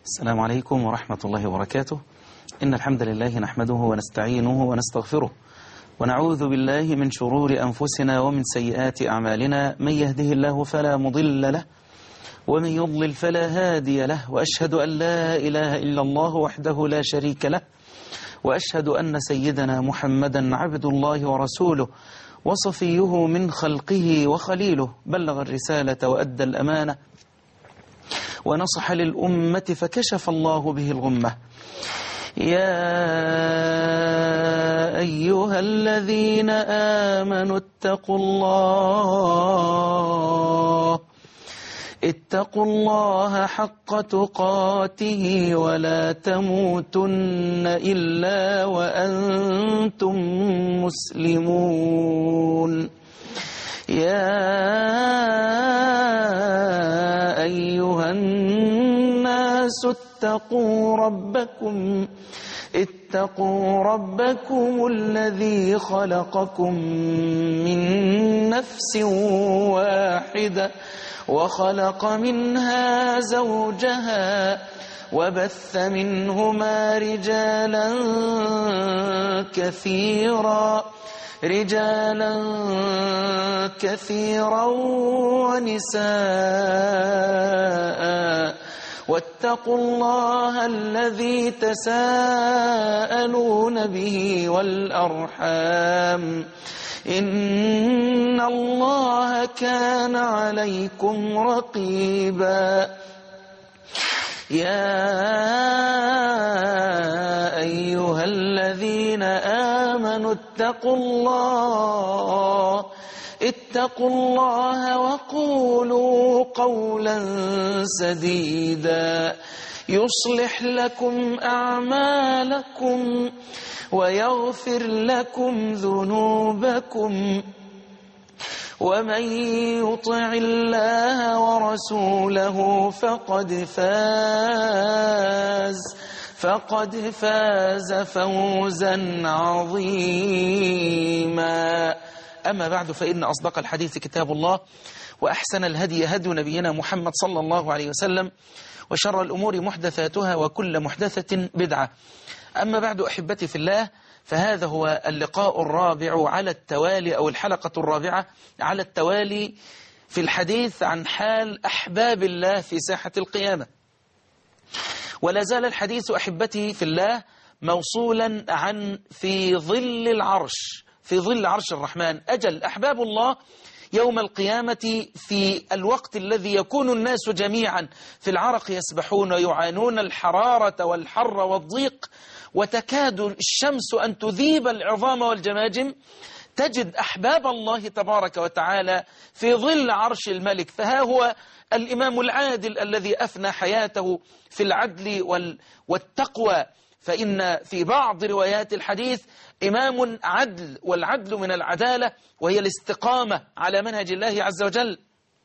السلام عليكم ورحمة الله وبركاته. إن الحمد لله نحمده ونستعينه ونستغفره ونعوذ بالله من شرور أنفسنا ومن سيئات أعمالنا. من يهده الله فلا مضل له ومن يضلل فلا هادي له، وأشهد أن لا إله إلا الله وحده لا شريك له، وأشهد أن سيدنا محمدا عبد الله ورسوله وصفيه من خلقه وخليله، بلغ الرسالة وأدى الأمانة ونصح للأمة فكشف الله به الغمة. يا أيها الذين آمنوا اتقوا الله حق تقاته ولا تموتن إلا وأنتم مسلمون. يا أيها الناس اتقوا ربكم الذي خلقكم من نفس واحدة وخلق منها زوجها وبث منهما رجالا كثيرا ونساء، واتقوا الله الذي تساءلون به والأرحام إن الله كان عليكم رقيبا. يا أيها الذين آمنوا اتقوا الله وقولوا قولا سديدا يصلح لكم أعمالكم ويغفر لكم ذنوبكم، ومن يطع الله ورسوله فقد فاز فوزا عظيما. أما بعد، فإن أصدق الحديث كتاب الله، وأحسن الهدي هدي نبينا محمد صلى الله عليه وسلم، وشر الأمور محدثاتها وكل محدثة بدعة. أما بعد، أحبتي في الله، فهذا هو اللقاء الرابع على التوالي، أو الحلقة الرابعة على التوالي في الحديث عن حال أحباب الله في ساحة القيامة. ولا زال الحديث أحبتي في الله موصولا عن في ظل عرش الرحمن. أجل أحباب الله يوم القيامة في الوقت الذي يكون الناس جميعا في العرق يسبحون ويعانون الحرارة والحر والضيق، وتكاد الشمس أن تذيب العظام والجماجم، تجد أحباب الله تبارك وتعالى في ظل عرش الملك. فها هو الإمام العادل الذي أفنى حياته في العدل والتقوى. فإن في بعض روايات الحديث إمام عدل، والعدل من العدالة وهي الاستقامة على منهج الله عز وجل.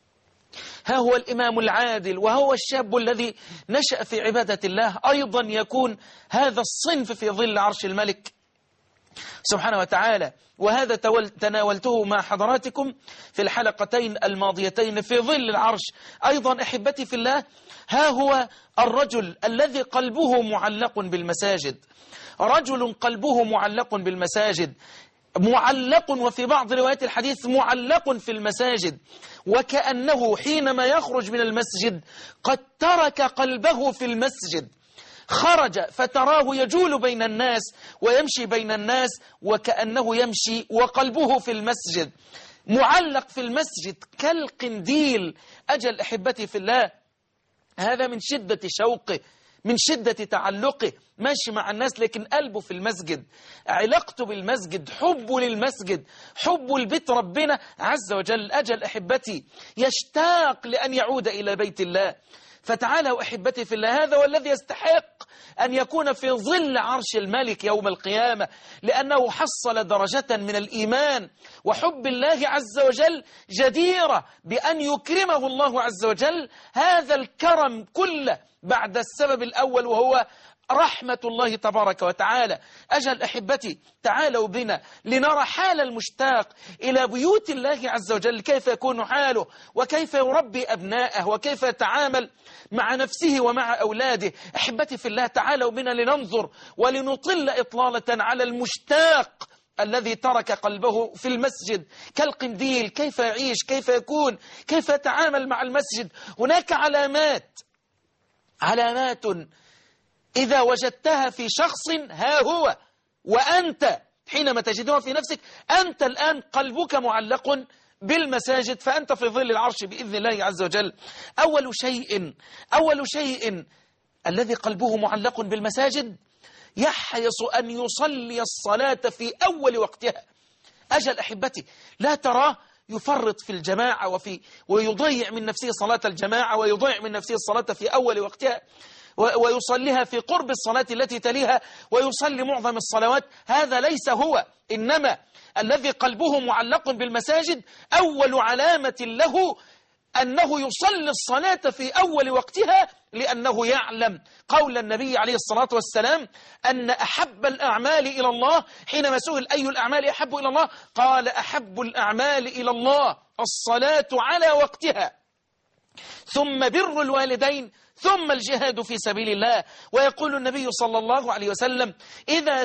ها هو الإمام العادل، وهو الشاب الذي نشأ في عبادة الله. أيضا يكون هذا الصنف في ظل عرش الملك سبحانه وتعالى. وهذا تناولته مع حضراتكم في الحلقتين الماضيتين في ظل العرش. أيضا أحبتي في الله، ها هو الرجل الذي قلبه معلق بالمساجد، رجل قلبه معلق بالمساجد، معلق، وفي بعض روايات الحديث معلق في المساجد، وكأنه حينما يخرج من المسجد قد ترك قلبه في المسجد. خرج فتراه يجول بين الناس ويمشي بين الناس وكأنه يمشي وقلبه في المسجد، معلق في المسجد كالقنديل. أجل أحبتي في الله، هذا من شدة شوقه، من شدة تعلقه، ماشي مع الناس لكن قلبه في المسجد، علاقته بالمسجد، حبه للمسجد، حبه لبيت ربنا عز وجل. أجل أحبتي يشتاق لأن يعود إلى بيت الله. فتعالوا أحبتي في الله، هذا هو الذي يستحق أن يكون في ظل عرش الملك يوم القيامة، لأنه حصل درجة من الإيمان وحب الله عز وجل جديرة بأن يكرمه الله عز وجل هذا الكرم كله بعد السبب الأول وهو رحمة الله تبارك وتعالى. أجل أحبتي، تعالوا بنا لنرى حال المشتاق إلى بيوت الله عز وجل، كيف يكون حاله وكيف يربي أبناءه وكيف يتعامل مع نفسه ومع أولاده. أحبتي في الله، تعالوا بنا لننظر ولنطل إطلالة على المشتاق الذي ترك قلبه في المسجد كالقنديل، كيف يعيش، كيف يكون، كيف يتعامل مع المسجد. هناك علامات إذا وجدتها في شخص ها هو وأنت حينما تجدها في نفسك، أنت الآن قلبك معلق بالمساجد، فأنت في ظل العرش بإذن الله عز وجل. أول شيء الذي قلبه معلق بالمساجد يحرص أن يصلي الصلاة في أول وقتها. أجل أحبتي، لا تراه يفرط في الجماعة ويضيع من نفسه صلاة الجماعة ويضيع من نفسه الصلاة في أول وقتها ويصليها في قرب الصلاة التي تليها ويصلي معظم الصلوات. هذا ليس هو، إنما الذي قلبه معلق بالمساجد أول علامة له أنه يصلي الصلاة في أول وقتها، لأنه يعلم قول النبي عليه الصلاة والسلام أن أحب الأعمال إلى الله، حينما سئل أي الأعمال أحب إلى الله قال أحب الأعمال إلى الله الصلاة على وقتها، ثم بر الوالدين، ثم الجهاد في سبيل الله. ويقول النبي صلى الله عليه وسلم إذا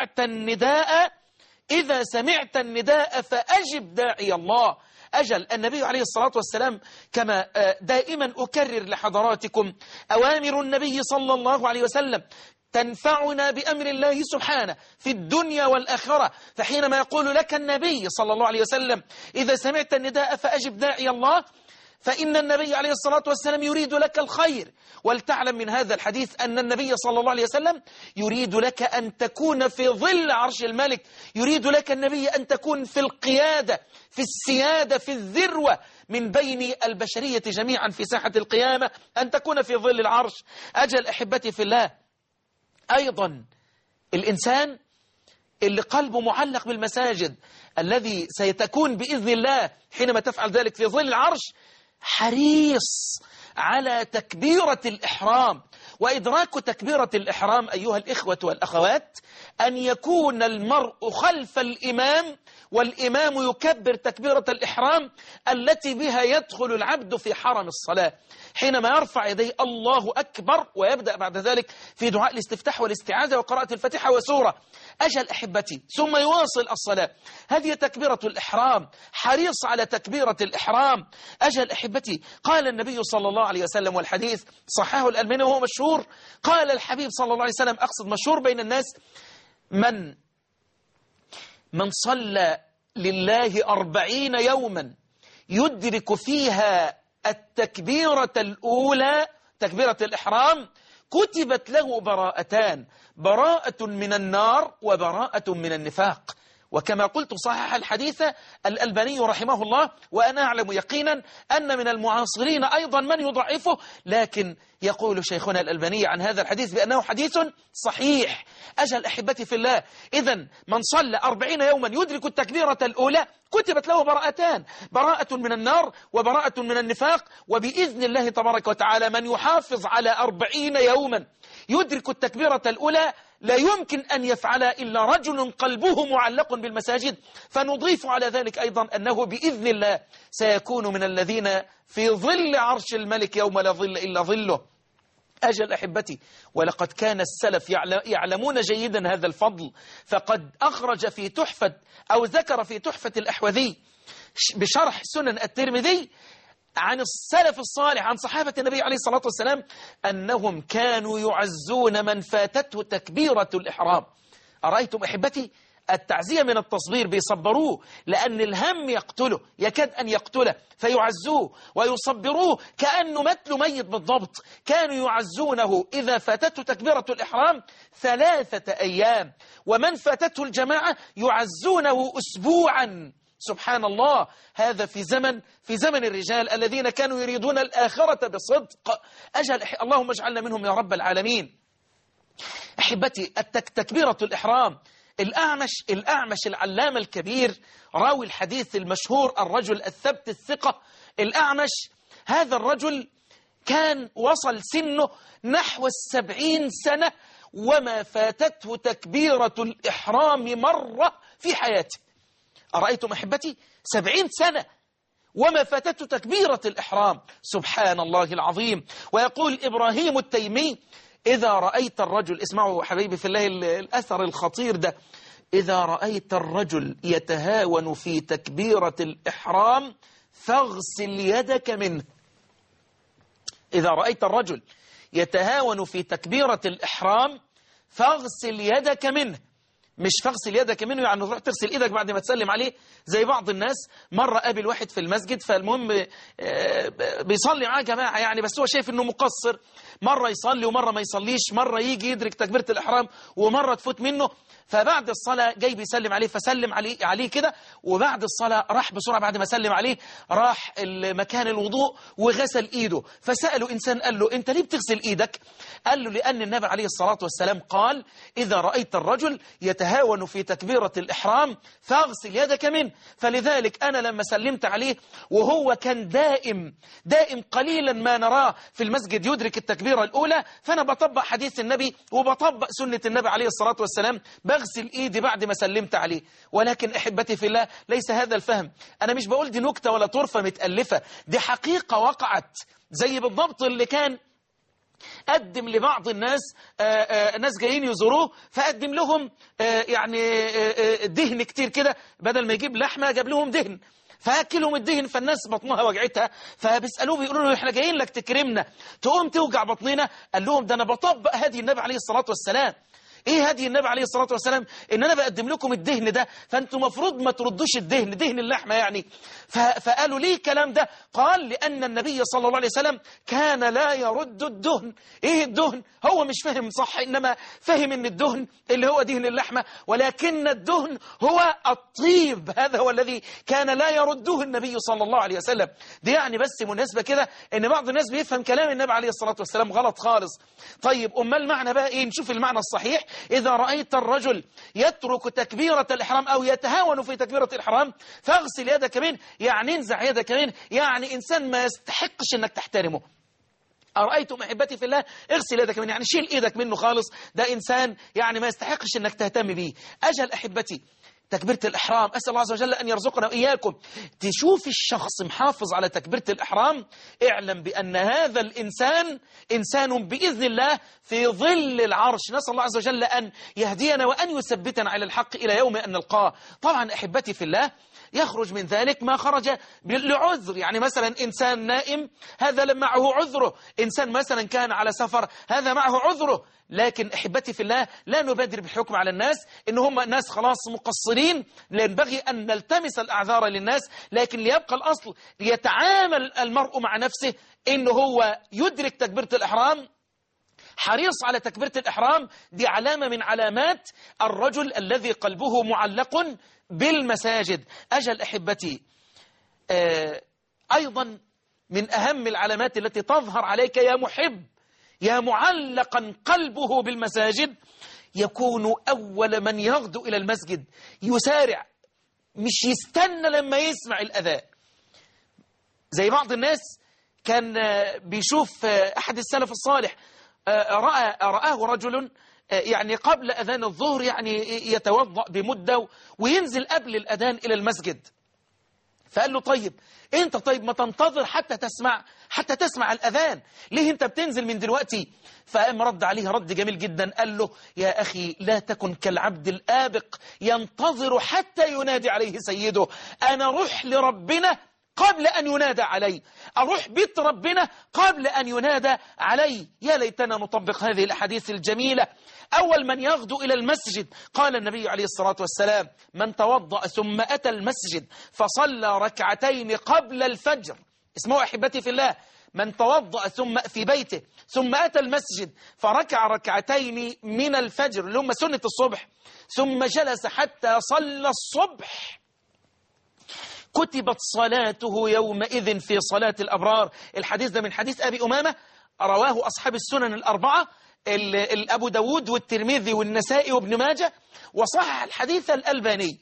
سمعت النداء فأجب داعي الله. أجل النبي عليه الصلاة والسلام كما دائما أكرر لحضراتكم، أوامر النبي صلى الله عليه وسلم تنفعنا بأمر الله سبحانه في الدنيا والآخرة. فحينما يقول لك النبي صلى الله عليه وسلم إذا سمعت النداء فأجب داعي الله، فإن النبي عليه الصلاة والسلام يريد لك الخير. ولتعلم من هذا الحديث أن النبي صلى الله عليه وسلم يريد لك أن تكون في ظل عرش الملك، يريد لك النبي أن تكون في القيادة، في السيادة، في الذروة من بين البشرية جميعا في ساحة القيامة، أن تكون في ظل العرش. أجل أحبتي في الله، أيضا الإنسان اللي قلبه معلق بالمساجد الذي سيتكون بإذن الله حينما تفعل ذلك في ظل العرش، حريص على تكبيرة الإحرام. وإدراك تكبيرة الإحرام أيها الإخوة والأخوات أن يكون المرء خلف الإمام والإمام يكبر تكبيرة الإحرام التي بها يدخل العبد في حرم الصلاة، حينما يرفع يديه الله أكبر ويبدأ بعد ذلك في دعاء الاستفتاح والاستعاذة وقراءة الفاتحة وسورة. أجل أحبتي، ثم يواصل الصلاة. هذه تكبيرة الإحرام، حريص على تكبيرة الإحرام. أجل أحبتي، قال النبي صلى الله عليه وسلم، والحديث صححه الألباني وهو مشهور، قال الحبيب صلى الله عليه وسلم، أقصد مشهور بين الناس، من صلى لله 40 يوما يدرك فيها التكبيرة الأولى تكبيرة الإحرام كتبت له براءتان، براءة من النار وبراءة من النفاق. وكما قلت صحح الحديث الألباني رحمه الله، وأنا أعلم يقينا أن من المعاصرين أيضا من يضعفه، لكن يقول شيخنا الألباني عن هذا الحديث بأنه حديث صحيح. أجل أحبتي في الله، إذن من صلى 40 يوما يدرك التكبيرة الأولى كتبت له براءتان، براءة من النار وبراءة من النفاق. وبإذن الله تبارك وتعالى من يحافظ على 40 يوما يدرك التكبيرة الأولى لا يمكن أن يفعل إلا رجل قلبه معلق بالمساجد. فنضيف على ذلك أيضا أنه بإذن الله سيكون من الذين في ظل عرش الملك يوم لا ظل إلا ظله. أجل أحبتي، ولقد كان السلف يعلمون جيدا هذا الفضل، فقد أخرج في تحفة أو ذكر في تحفة الأحوذي بشرح سنن الترمذي عن السلف الصالح عن صحابة النبي عليه الصلاة والسلام أنهم كانوا يعزون من فاتته تكبيرة الإحرام. أرأيتم أحبتي التعزية من التصبير، بيصبروه لأن الهم يقتله، يكاد أن يقتله، فيعزوه ويصبروه كأنه مثل ميت بالضبط. كانوا يعزونه إذا فاتته تكبيرة الإحرام 3 أيام، ومن فاتته الجماعة يعزونه أسبوعا. سبحان الله، هذا في زمن الرجال الذين كانوا يريدون الآخرة بصدق. أجل اللهم اجعلنا منهم يا رب العالمين. أحبتي، تكبيرة الإحرام، الأعمش العلامة الكبير راوي الحديث المشهور، الرجل الثبت الثقة الأعمش، هذا الرجل كان وصل سنه نحو 70 سنة وما فاتته تكبيرة الإحرام مرة في حياته. أرأيتم أحبتي؟ 70 سنة وما فاتته تكبيرة الإحرام، سبحان الله العظيم. ويقول إبراهيم التيمي: إذا رأيت الرجل، اسمعوا حبيبي في الله الأثر الخطير ده، إذا رأيت الرجل يتهاون في تكبيرة الإحرام فاغسل يدك منه. إذا رأيت الرجل يتهاون في تكبيرة الإحرام فاغسل يدك منه. مش فاغسل يدك منه يعني تروح تغسل ايدك بعد ما تسلم عليه زي بعض الناس. مرة قابل واحد في المسجد، فالمهم بيصلي معاه جماعة يعني، بس هو شايف انه مقصر، مرة يصلي ومرة ما يصليش، مرة يجي يدرك تكبيرة الإحرام ومرة تفوت منه. فبعد الصلاة جاي بيسلم عليه، فسلم عليه كده، وبعد الصلاة راح بسرعة بعد ما سلم عليه راح مكان الوضوء وغسل ايده. فسأله إنسان قال له: انت ليه بتغسل ايدك؟ قال له: لأن النبي عليه الصلاة والسلام قال: إذا رأيت الرجل يتهاون في تكبيرة الإحرام فاغسل يدك منه. فلذلك أنا لما سلمت عليه وهو كان دائم قليلا ما نراه في المسجد يدرك التكبيرة الأولى، فأنا بطبق حديث النبي وبطبق سنة النبي عليه الصلاة والسلام، بغسل إيدي بعد ما سلمت عليه. ولكن أحبتي في الله ليس هذا الفهم. أنا مش بقول دي نكتة ولا طرفة متألفة، دي حقيقة وقعت. زي بالضبط اللي كان قدم لبعض الناس ناس جايين يزوروه، فقدم لهم دهن كتير كده، بدل ما يجيب لحمة جاب لهم دهن، فاكلهم الدهن، فالناس بطنها وجعتها، فبيسألوه بيقولوا له: احنا جايين لك تكرمنا تقوم توجع بطننا؟ قال لهم: ده انا بطبق هدي النبي عليه الصلاة والسلام. ايه هدي النبي عليه الصلاة والسلام؟ ان انا بقدم لكم الدهن ده، فانتم مفروض ما تردوش الدهن، دهن اللحمة يعني. فقالوا: ليه الكلام ده؟ قال: لأن النبي صلى الله عليه وسلم كان لا يرد الدهن. ايه الدهن؟ هو مش فاهم صح، انما فهم ان الدهن اللي هو دهن اللحمة، ولكن الدهن هو الطيب، هذا هو الذي كان لا يرده النبي صلى الله عليه وسلم. دي يعني بس مناسبة كده ان بعض الناس بيفهم كلام النبي عليه الصلاة والسلام غلط خالص. طيب أما المعنى بقى ايه؟ نشوف المعنى الصحيح. إذا رأيت الرجل يترك تكبيرة الإحرام أو يتهاون في تكبيرة الإحرام فاغسل يدك منه، يعني انزع يدك منه، يعني إنسان ما يستحقش أنك تحترمه. أرأيتم أحبتي في الله؟ اغسل يدك منه، يعني شيل إيدك منه خالص، ده إنسان يعني ما يستحقش أنك تهتم به. أجل أحبتي تكبيرة الإحرام، أسأل الله عز وجل أن يرزقنا وإياكم. تشوف الشخص محافظ على تكبيرة الإحرام، اعلم بأن هذا الإنسان إنسان بإذن الله في ظل العرش. نسأل الله عز وجل أن يهدينا وأن يثبتنا على الحق إلى يوم أن نلقاه. طبعا أحبتي في الله يخرج من ذلك ما خرج لعذر، يعني مثلا إنسان نائم هذا معه عذره، إنسان مثلا كان على سفر هذا معه عذره. لكن أحبتي في الله لا نبادر بالحكم على الناس إن هم ناس خلاص مقصرين، ينبغي أن نلتمس الأعذار للناس، لكن ليبقى الأصل ليتعامل المرء مع نفسه إنه هو يدرك تكبيرة الإحرام، حريص على تكبيرة الإحرام. دي علامة من علامات الرجل الذي قلبه معلق بالمساجد. أجل أحبتي أيضا من أهم العلامات التي تظهر عليك يا محب يا معلقا قلبه بالمساجد، يكون أول من يغدو إلى المسجد يسارع، مش يستنى لما يسمع الأذان. زي بعض الناس كان بيشوف أحد السلف الصالح، رآه رجل يعني قبل أذان الظهر يعني يتوضأ بمدة وينزل قبل الأذان إلى المسجد. فقال له: طيب انت ما تنتظر حتى تسمع الأذان، ليه انت بتنزل من دلوقتي؟ فقام رد عليه رد جميل جدا، قال له: يا أخي لا تكن كالعبد الآبق ينتظر حتى ينادي عليه سيده. أنا روح لربنا قبل أن ينادى علي، أروح بيت ربنا قبل أن ينادى علي. يا ليتنا نطبق هذه الأحاديث الجميلة. أول من يغدو إلى المسجد قال النبي عليه الصلاة والسلام: من توضأ ثم أتى المسجد فصلى ركعتين قبل الفجر. اسمعوا أحبتي في الله، من توضأ ثم في بيته ثم أتى المسجد فركع ركعتين من الفجر اللي هم سنة الصبح، ثم جلس حتى صلى الصبح، كتبت صلاته يومئذ في صلاة الأبرار. الحديث ده من حديث أبي أمامة، رواه أصحاب السنن الأربعة، أبو داود والترمذي والنسائي وابن ماجه، وصحح الحديث الألباني.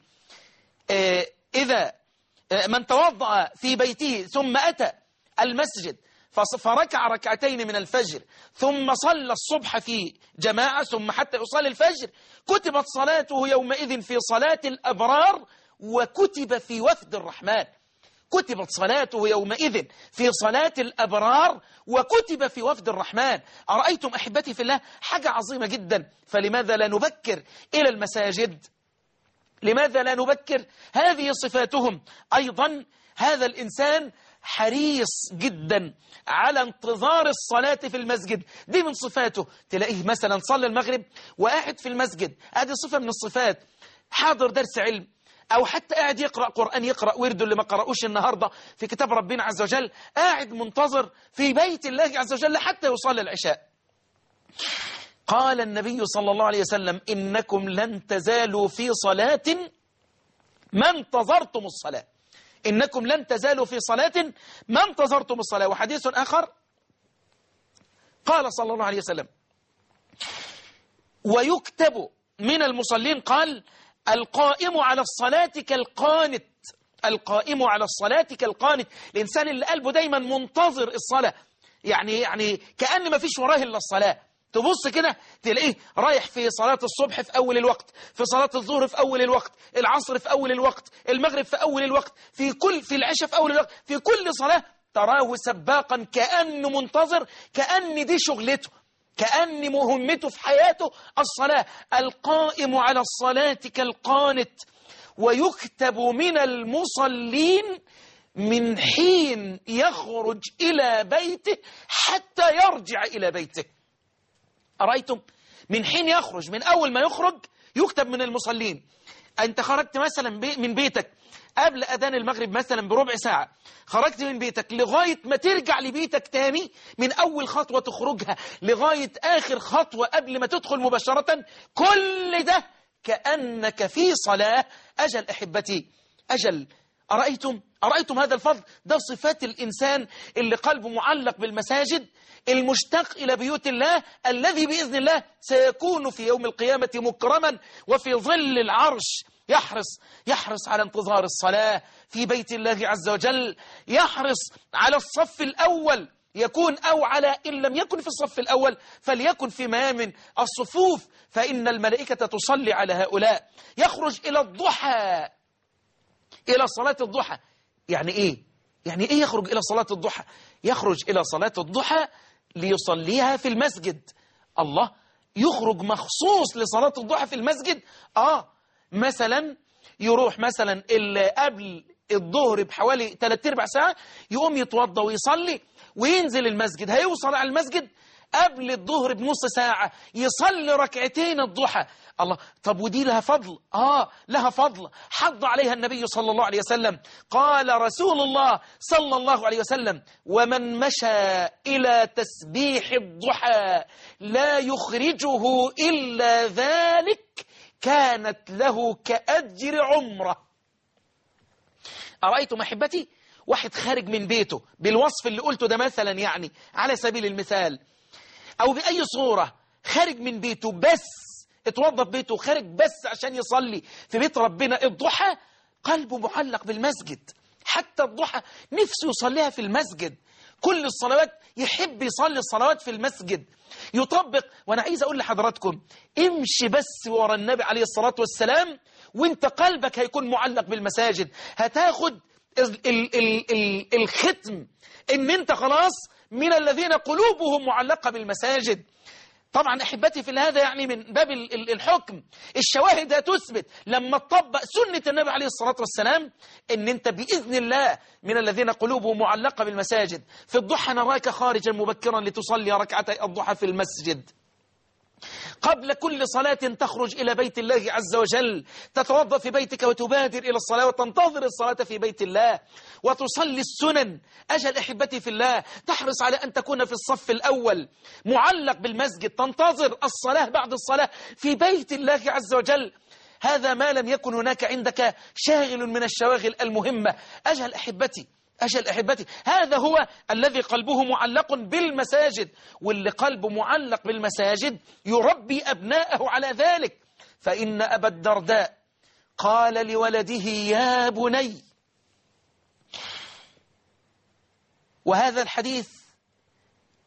إذا من توضأ في بيته ثم أتى المسجد فركع ركعتين من الفجر ثم صلى الصبح في جماعة ثم حتى يصلي الفجر، كتبت صلاته يومئذ في صلاة الأبرار وكتب في وفد الرحمن. كتبت صلاته يومئذ في صلاة الأبرار وكتب في وفد الرحمن. أرأيتم أحبتي في الله؟ حاجة عظيمة جدا. فلماذا لا نبكر إلى المساجد؟ لماذا لا نبكر؟ هذه صفاتهم. أيضا هذا الإنسان حريص جدا على انتظار الصلاة في المسجد، دي من صفاته. تلاقيه مثلا صلى المغرب وقاعد في المسجد، هذه صفة من الصفات. حاضر درس علم أو حتى قاعد يقرأ قرآن، يقرأ ورده اللي ما قرأوش النهاردة في كتاب ربنا عز وجل، قاعد منتظر في بيت الله عز وجل حتى يصلي العشاء. قال النبي صلى الله عليه وسلم: إنكم لن تزالوا في صلاة ما انتظرتم الصلاة. إنكم لن تزالوا في صلاة ما انتظرتم الصلاة. وحديث آخر قال صلى الله عليه وسلم: ويكتب من المصلين، قال: القائم على الصلاة كالقانت. القائم على الصلاة كالقانت، الإنسان اللي قلبه دايما منتظر الصلاة، يعني كأن ما فيش وراه إلا الصلاة. تبص كده تلاقيه رايح في صلاة الصبح في أول الوقت، في صلاة الظهر في أول الوقت، العصر في أول الوقت، المغرب في أول الوقت، في العشاء في أول الوقت، في كل صلاة تراه سباقا كأنه منتظر، كأن دي شغلته، كأن مهمته في حياته الصلاة. القائم على الصلاة كالقانت. ويكتب من المصلين من حين يخرج إلى بيته حتى يرجع إلى بيته. أرأيتم؟ من حين يخرج، من أول ما يخرج يكتب من المصلين. أنت خرجت مثلا من بيتك قبل أذان المغرب مثلا بربع ساعة، خرجت من بيتك لغاية ما ترجع لبيتك تاني، من أول خطوة تخرجها لغاية آخر خطوة قبل ما تدخل مباشرة، كل ده كأنك في صلاة. أجل أحبتي، أجل. أرأيتم هذا الفضل؟ ده صفات الإنسان اللي قلبه معلق بالمساجد، المشتاق إلى بيوت الله، الذي بإذن الله سيكون في يوم القيامة مكرما وفي ظل العرش. يحرص على انتظار الصلاة في بيت الله عز وجل، يحرص على الصف الأول يكون، أو على إن لم يكن في الصف الأول فليكن في ميامن الصفوف، فإن الملائكة تصلي على هؤلاء. يخرج إلى الضحى، إلى صلاة الضحى. يعني إيه يخرج إلى صلاة الضحى؟ يخرج إلى صلاة الضحى ليصليها في المسجد. الله، يخرج مخصوص لصلاة الضحى في المسجد. مثلا يروح مثلا قبل الظهر بحوالي 3/4 ساعة، يقوم يتوضى ويصلي وينزل المسجد. هيوصل على المسجد قبل الظهر بنص ساعة، يصلي ركعتين الضحى. الله، طب ودي لها فضل؟ لها فضل حض عليها النبي صلى الله عليه وسلم. قال رسول الله صلى الله عليه وسلم: ومن مشى إلى تسبيح الضحى لا يخرجه إلا ذلك كانت له كأجر عمره. أرأيتم أحبتي؟ واحد خارج من بيته بالوصف اللي قلته ده مثلا، يعني على سبيل المثال أو بأي صورة، خارج من بيته بس اتوضى بيته، خارج بس عشان يصلي في بيت ربنا الضحى، قلبه معلق بالمسجد. حتى الضحى نفسه يصليها في المسجد، كل الصلوات يحب يصلي الصلوات في المسجد، يطبق. وأنا عايز أقول لحضراتكم، امشي بس ورا النبي عليه الصلاة والسلام وانت قلبك هيكون معلق بالمساجد. هتاخد الختم ان انت خلاص من الذين قلوبهم معلقة بالمساجد. طبعا أحبتي في هذا يعني من باب الحكم، الشواهد هتثبت لما تطبق سنة النبي عليه الصلاة والسلام ان انت بإذن الله من الذين قلوبهم معلقة بالمساجد. في الضحى نراك خارجا مبكرا لتصلي ركعتي الضحى في المسجد. قبل كل صلاة تخرج إلى بيت الله عز وجل، تتوضأ في بيتك وتبادر إلى الصلاة وتنتظر الصلاة في بيت الله وتصلي السنن. أجل أحبتي في الله، تحرص على أن تكون في الصف الأول معلق بالمسجد، تنتظر الصلاة بعد الصلاة في بيت الله عز وجل. هذا ما لم يكن هناك عندك شاغل من الشواغل المهمة. أجل أحبتي، هذا هو الذي قلبه معلق بالمساجد، واللي قلبه معلق بالمساجد يربي أبناءه على ذلك. فإن أبا الدرداء قال لولده: يا بني. وهذا الحديث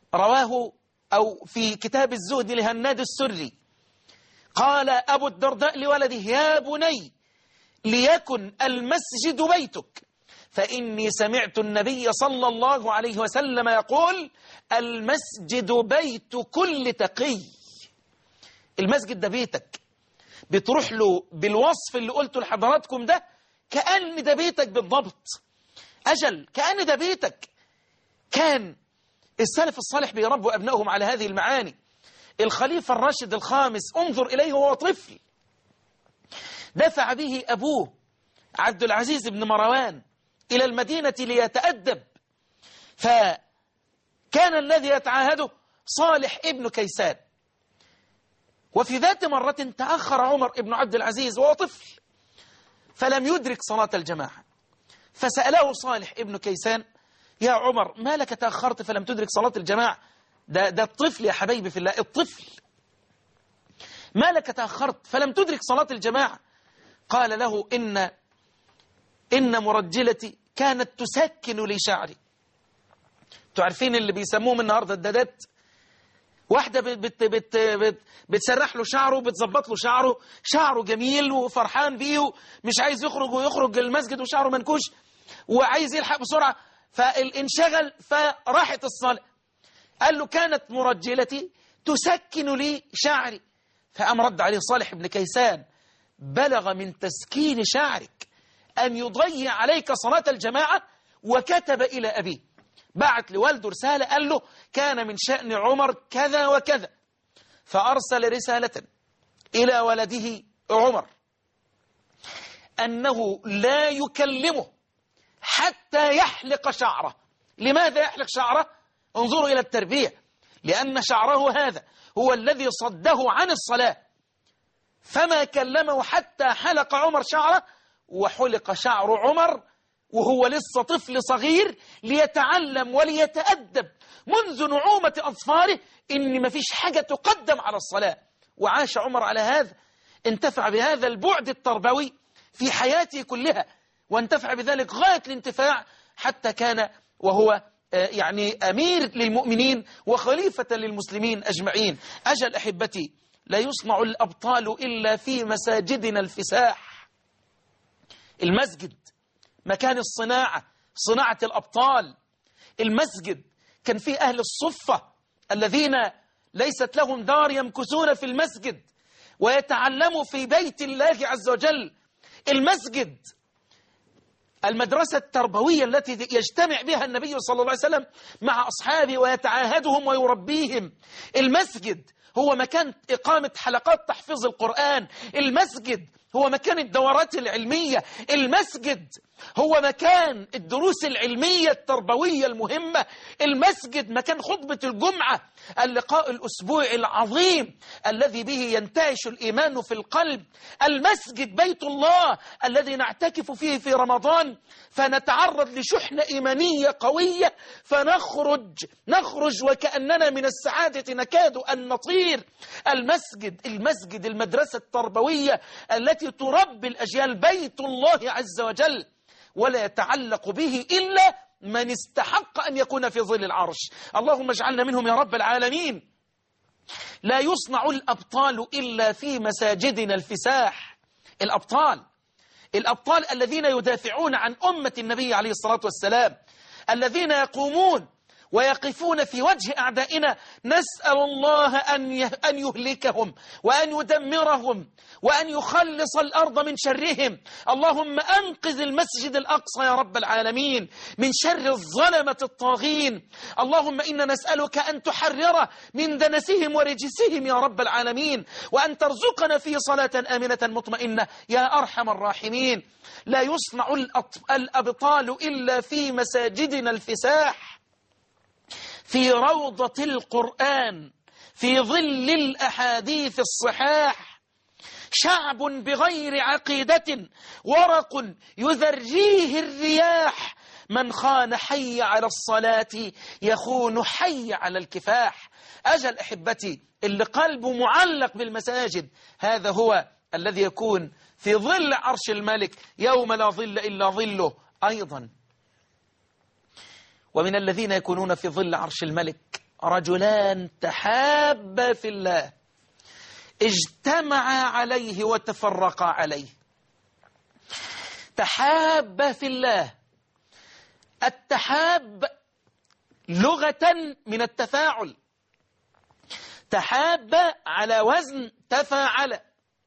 رواه أو في كتاب الزهد لهناد السري، قال أبو الدرداء لولده: يا بني ليكن المسجد بيتك، فإني سمعت النبي صلى الله عليه وسلم يقول: المسجد بيت كل تقي. المسجد ده بيتك، بتروح له بالوصف اللي قلته لحضراتكم ده، كأن ده بيتك بالضبط. أجل كأن ده بيتك. كان السلف الصالح بيربوا أبنائهم على هذه المعاني. الخليفة الراشد الخامس انظر إليه وهو طفل، دفع به أبوه عبد العزيز بن مروان إلى المدينة ليتأدب، فكان الذي يتعاهده صالح ابن كيسان. وفي ذات مرة تأخر عمر ابن عبد العزيز وهو طفل فلم يدرك صلاة الجماعة، فسأله صالح ابن كيسان: يا عمر ما لك تأخرت فلم تدرك صلاة الجماعة؟ ده الطفل يا حبيبي في الله، الطفل، ما لك تأخرت فلم تدرك صلاة الجماعة؟ قال له: إن مرجلتي كانت تسكن لي شعري. تعرفين اللي بيسموهم النهاردة الدادات؟ واحدة بتسرح له شعره، بتظبط له شعره جميل وفرحان بيه ومش عايز يخرج، ويخرج المسجد وشعره منكوش وعايز يلحق بسرعة، فانشغل فراحت الصلاة. قال له: كانت مرجلتي تسكن لي شعري. فقام رد عليه صالح بن كيسان: بلغ من تسكين شعرك أن يضيع عليك صلاة الجماعة. وكتب إلى أبيه، بعت لوالده رسالة قال له: كان من شأن عمر كذا وكذا. فأرسل رسالة إلى ولده عمر أنه لا يكلمه حتى يحلق شعره. لماذا يحلق شعره؟ انظروا إلى التربية، لأن شعره هذا هو الذي صده عن الصلاة، فما كلمه حتى حلق عمر شعره. وحلق شعر عمر وهو لسه طفل صغير ليتعلم وليتأدب منذ نعومة أظفاره إن ما فيش حاجة تقدم على الصلاة. وعاش عمر على هذا، انتفع بهذا البعد التربوي في حياته كلها، وانتفع بذلك غاية الانتفاع، حتى كان وهو يعني أمير للمؤمنين وخليفة للمسلمين أجمعين. أجل أحبتي، لا يصنع الأبطال إلا في مساجدنا الفساح. المسجد مكان الصناعة، صناعة الأبطال. المسجد كان فيه أهل الصفة الذين ليست لهم دار يمكثون في المسجد ويتعلموا في بيت الله عز وجل. المسجد المدرسة التربوية التي يجتمع بها النبي صلى الله عليه وسلم مع أصحابه ويتعاهدهم ويربيهم. المسجد هو مكان إقامة حلقات تحفيظ القرآن. المسجد هو مكان الدورات العلمية. المسجد هو مكان الدروس العلمية التربوية المهمة. المسجد مكان خطبة الجمعة، اللقاء الأسبوعي العظيم الذي به ينتعش الإيمان في القلب. المسجد بيت الله الذي نعتكف فيه في رمضان فنتعرض لشحنة إيمانية قوية، فنخرج وكأننا من السعادة نكاد أن نطير. المسجد المدرسة التربوية التي تربي الأجيال، بيت الله عز وجل، ولا يتعلق به إلا من استحق أن يكون في ظل العرش. اللهم اجعلنا منهم يا رب العالمين. لا يصنع الأبطال إلا في مساجدنا الفساح. الأبطال الذين يدافعون عن أمة النبي عليه الصلاة والسلام، الذين يقومون ويقفون في وجه أعدائنا. نسأل الله أن يهلكهم وأن يدمرهم وأن يخلص الأرض من شرهم. اللهم أنقذ المسجد الأقصى يا رب العالمين من شر الظلمة الطاغين. اللهم إنا نسألك أن تحرر من دنسهم ورجسهم يا رب العالمين، وأن ترزقنا فيه صلاة آمنة مطمئنة يا أرحم الراحمين. لا يصنع الأبطال إلا في مساجدنا الفساح، في روضة القرآن، في ظل الأحاديث الصحاح. شعب بغير عقيدة ورق يذريه الرياح. من خان حي على الصلاة يخون حي على الكفاح. أجل أحبتي، اللي قلبه معلق بالمساجد هذا هو الذي يكون في ظل عرش الملك يوم لا ظل إلا ظله. أيضا ومن الذين يكونون في ظل عرش الملك رجلان تحابا في الله اجتمعا عليه وتفرقا عليه. تحابا في الله. التحاب لغة من التفاعل، تحاب على وزن تفاعل،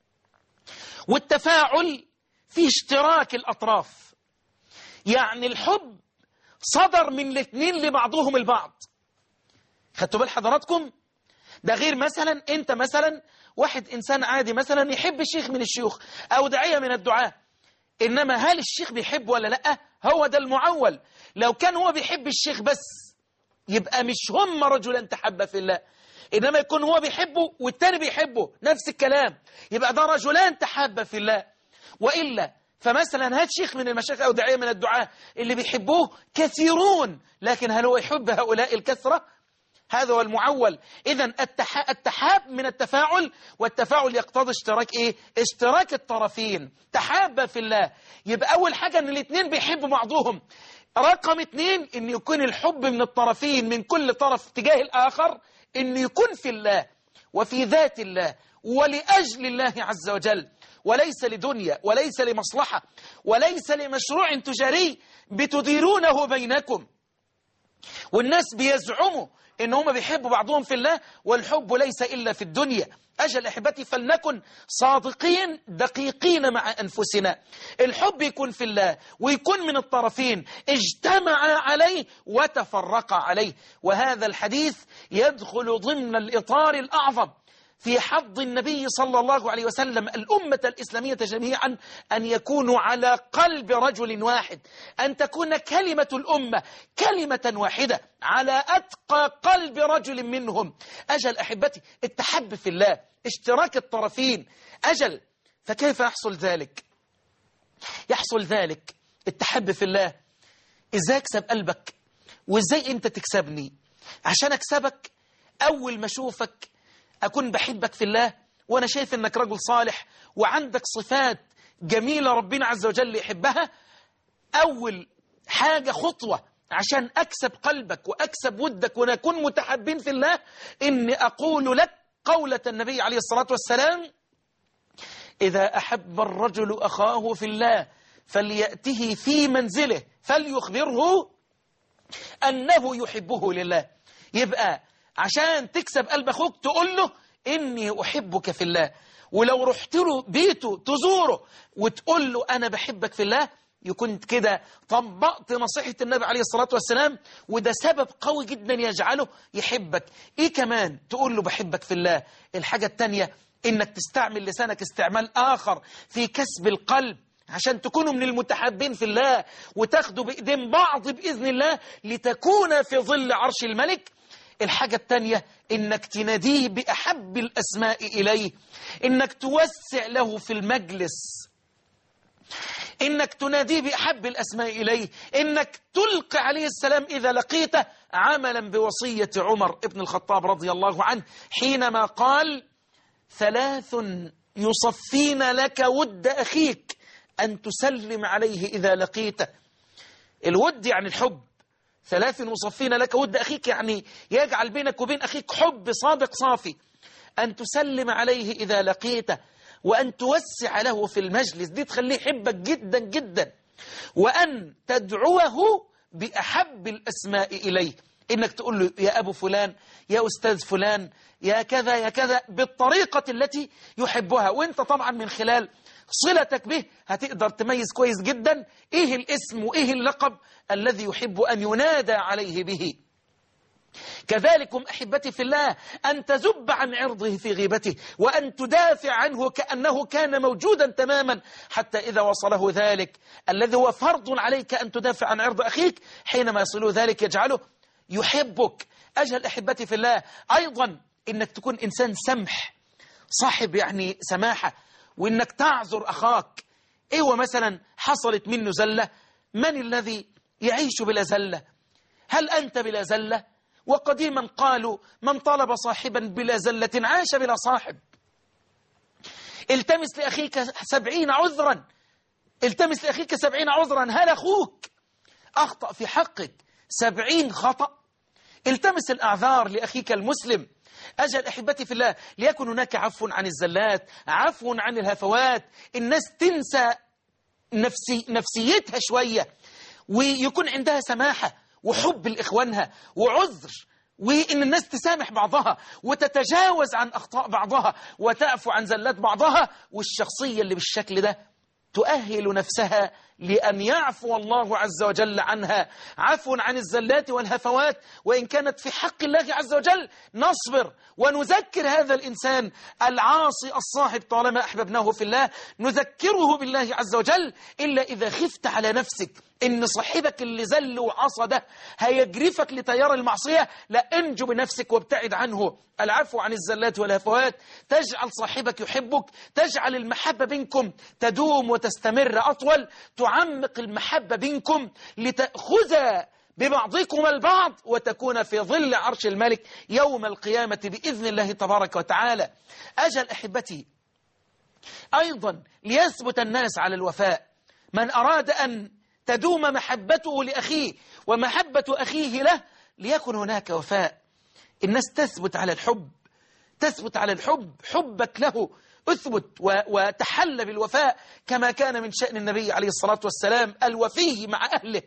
والتفاعل في اشتراك الأطراف، يعني الحب صدر من الاثنين لبعضهم البعض. خدتوا بال حضراتكم؟ ده غير مثلا انت مثلا واحد انسان عادي مثلا يحب شيخ من الشيوخ او داعية من الدعاة، انما هل الشيخ بيحب ولا لا؟ هو ده المعول. لو كان هو بيحب الشيخ بس يبقى مش هم رجلان تحبا في الله، انما يكون هو بيحبه والتاني بيحبه نفس الكلام، يبقى ده رجلان تحبا في الله. وإلا فمثلا هات شيخ من المشايخ أو داعية من الدعاة اللي بيحبوه كثيرون، لكن هل هو يحب هؤلاء الكثرة؟ هذا هو المعول. إذن التحاب من التفاعل، والتفاعل يقتضي اشتراك إيه؟ اشتراك الطرفين. تحابا في الله، يبقى أول حاجة أن الاثنين بيحبوا بعضهم. رقم 2 أن يكون الحب من الطرفين، من كل طرف تجاه الآخر، أن يكون في الله وفي ذات الله ولأجل الله عز وجل، وليس لدنيا وليس لمصلحة وليس لمشروع تجاري بتديرونه بينكم. والناس بيزعموا إن هم بيحبوا بعضهم في الله، والحب ليس إلا في الدنيا. أجل أحبتي، فلنكن صادقين دقيقين مع أنفسنا. الحب يكون في الله ويكون من الطرفين، اجتمع عليه وتفرق عليه. وهذا الحديث يدخل ضمن الإطار الأعظم في حض النبي صلى الله عليه وسلم الأمة الإسلامية جميعا أن يكونوا على قلب رجل واحد، أن تكون كلمة الأمة كلمة واحدة على أتقى قلب رجل منهم. أجل أحبتي، التحب في الله، اشتراك الطرفين. أجل، فكيف يحصل ذلك؟ يحصل ذلك التحب في الله إزاي أكسب قلبك؟ وإزاي أنت تكسبني؟ عشان أكسبك أول ما أشوفك أكون بحبك في الله، وأنا شايف أنك رجل صالح وعندك صفات جميلة ربنا عز وجل يحبها. أول حاجة خطوة عشان أكسب قلبك وأكسب ودك ونكون متحبين في الله، إني أقول لك قولة النبي عليه الصلاة والسلام: إذا أحب الرجل أخاه في الله فليأته في منزله فليخبره أنه يحبه لله. يبقى عشان تكسب قلب أخوك تقول له إني أحبك في الله، ولو رحت له بيته تزوره وتقول له أنا بحبك في الله، يكون كده طبقت نصيحة النبي عليه الصلاة والسلام، وده سبب قوي جدا يجعله يحبك. إيه كمان؟ تقول له بحبك في الله. الحاجة التانية إنك تستعمل لسانك استعمال آخر في كسب القلب عشان تكونوا من المتحبين في الله، وتاخدوا بإيدين بعض بإذن الله لتكون في ظل عرش الملك. الحاجة التانية إنك تناديه بأحب الأسماء إليه، إنك توسع له في المجلس، إنك تناديه بأحب الأسماء إليه، إنك تلقي عليه السلام إذا لقيته، عملا بوصية عمر ابن الخطاب رضي الله عنه حينما قال: 3 يصفين لك ود أخيك أن تسلم عليه إذا لقيته. الود يعني الحب. 3 يصفين لك ود أخيك يعني يجعل بينك وبين أخيك حب صادق صافي. أن تسلم عليه إذا لقيته، وأن توسع له في المجلس، دي تخليه يحبك جدا جدا. وأن تدعوه بأحب الأسماء إليه، إنك تقول له يا أبو فلان، يا أستاذ فلان، يا كذا يا كذا، بالطريقة التي يحبها. وإنت طبعا من خلال صلتك به هتقدر تميز كويس جدا إيه الاسم وإيه اللقب الذي يحب أن ينادى عليه به. كذلكم أحبتي في الله أن تزب عن عرضه في غيبته، وأن تدافع عنه كأنه كان موجودا تماما، حتى إذا وصله ذلك الذي هو فرض عليك أن تدافع عن عرض أخيك، حينما يصله ذلك يجعله يحبك. أجل أحبتي في الله أيضا إنك تكون إنسان سمح، صاحب يعني سماحة، وإنك تعذر أخاك. إيه مثلا حصلت منه زلة، من الذي يعيش بلا زلة؟ هل أنت بلا زلة؟ وقديما قالوا من طلب صاحبا بلا زلة عاش بلا صاحب. التمس لأخيك 70 عذرا، التمس لأخيك 70 عذرا. هل أخوك أخطأ في حقك 70 خطأ؟ التمس الأعذار لأخيك المسلم. أجل أحبتي في الله، ليكن هناك عفو عن الزلات، عفو عن الهفوات. الناس تنسى نفسيتها شوية، ويكون عندها سماحة وحب لإخوانها وعذر، وإن الناس تسامح بعضها وتتجاوز عن أخطاء بعضها وتعفو عن زلات بعضها. والشخصية اللي بالشكل ده تؤهل نفسها لأن يعفو الله عز وجل عنها، عفو عن الزلات والهفوات. وإن كانت في حق الله عز وجل نصبر ونذكر هذا الإنسان العاصي الصاحب طالما أحببناه في الله، نذكره بالله عز وجل. إلا إذا خفت على نفسك إن صاحبك اللي زل وعصى ده هيجرفك لتيار المعصية، لا، انجو بنفسك وابتعد عنه. العفو عن الزلات والهفوات تجعل صاحبك يحبك، تجعل المحبة بينكم تدوم وتستمر أطول، تعمق المحبة بينكم لتأخذ ببعضكم البعض وتكون في ظل عرش الملك يوم القيامة بإذن الله تبارك وتعالى. أجل أحبتي أيضا ليثبت الناس على الوفاء، من أراد أن تدوم محبته لأخيه ومحبة أخيه له ليكن هناك وفاء. الناس تثبت على الحب، تثبت على الحب، حبك له اثبت وتحل بالوفاء كما كان من شأن النبي عليه الصلاة والسلام الوفي مع أهله،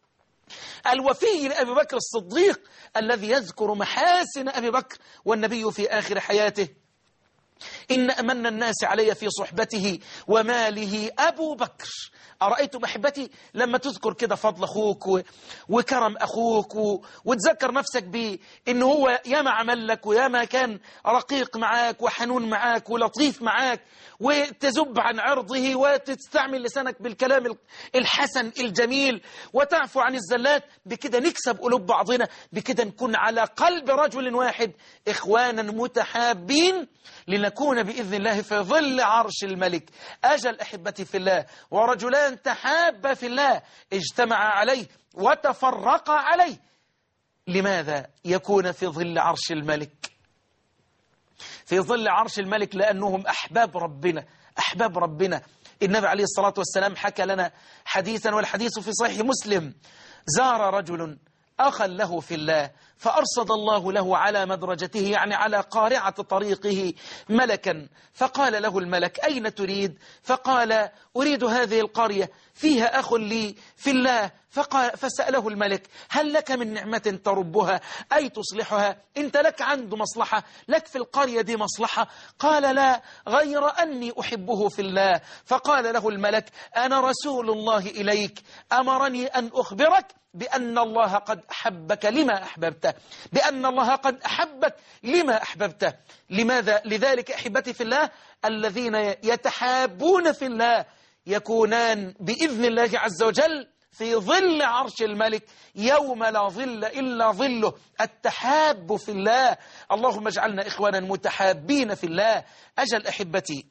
الوفي لأبي بكر الصديق الذي يذكر محاسن أبي بكر والنبي في آخر حياته إن أمن الناس علي في صحبته وماله أبو بكر. أرأيتم أحبتي لما تذكر كده فضل أخوك وكرم أخوك وتذكر نفسك بأن هو ياما عمل لك وياما كان رقيق معاك وحنون معاك ولطيف معاك، وتزب عن عرضه وتستعمل لسانك بالكلام الحسن الجميل وتعفو عن الزلات، بكده نكسب قلوب بعضنا، بكده نكون على قلب رجل واحد إخوانا متحابين لنكون بإذن الله في ظل عرش الملك. أجل أحبتي في الله، ورجلان تحابا في الله اجتمعا عليه وتفرقا عليه. لماذا يكون في ظل عرش الملك؟ في ظل عرش الملك لأنهم أحباب ربنا، أحباب ربنا. النبي عليه الصلاة والسلام حكى لنا حديثا، والحديث في صحيح مسلم: زار رجل أخا له في الله فأرصد الله له على مدرجته، يعني على قارعة طريقه، ملكا، فقال له الملك: أين تريد؟ فقال: أريد هذه القرية فيها أخ لي في الله. فسأله الملك: هل لك من نعمة تربها أي تصلحها؟ أنت لك عنده مصلحة، لك في القرية دي مصلحة؟ قال: لا، غير أني أحبه في الله. فقال له الملك: أنا رسول الله إليك، أمرني أن أخبرك بأن الله قد أحبك لما أحببته، بأن الله قد أحبك لما أحببته. لماذا؟ لذلك أحبتي في الله الذين يتحابون في الله يكونان بإذن الله عز وجل في ظل عرش الملك يوم لا ظل إلا ظله. التحاب في الله، اللهم اجعلنا إخوانا متحابين في الله. أجل أحبتي،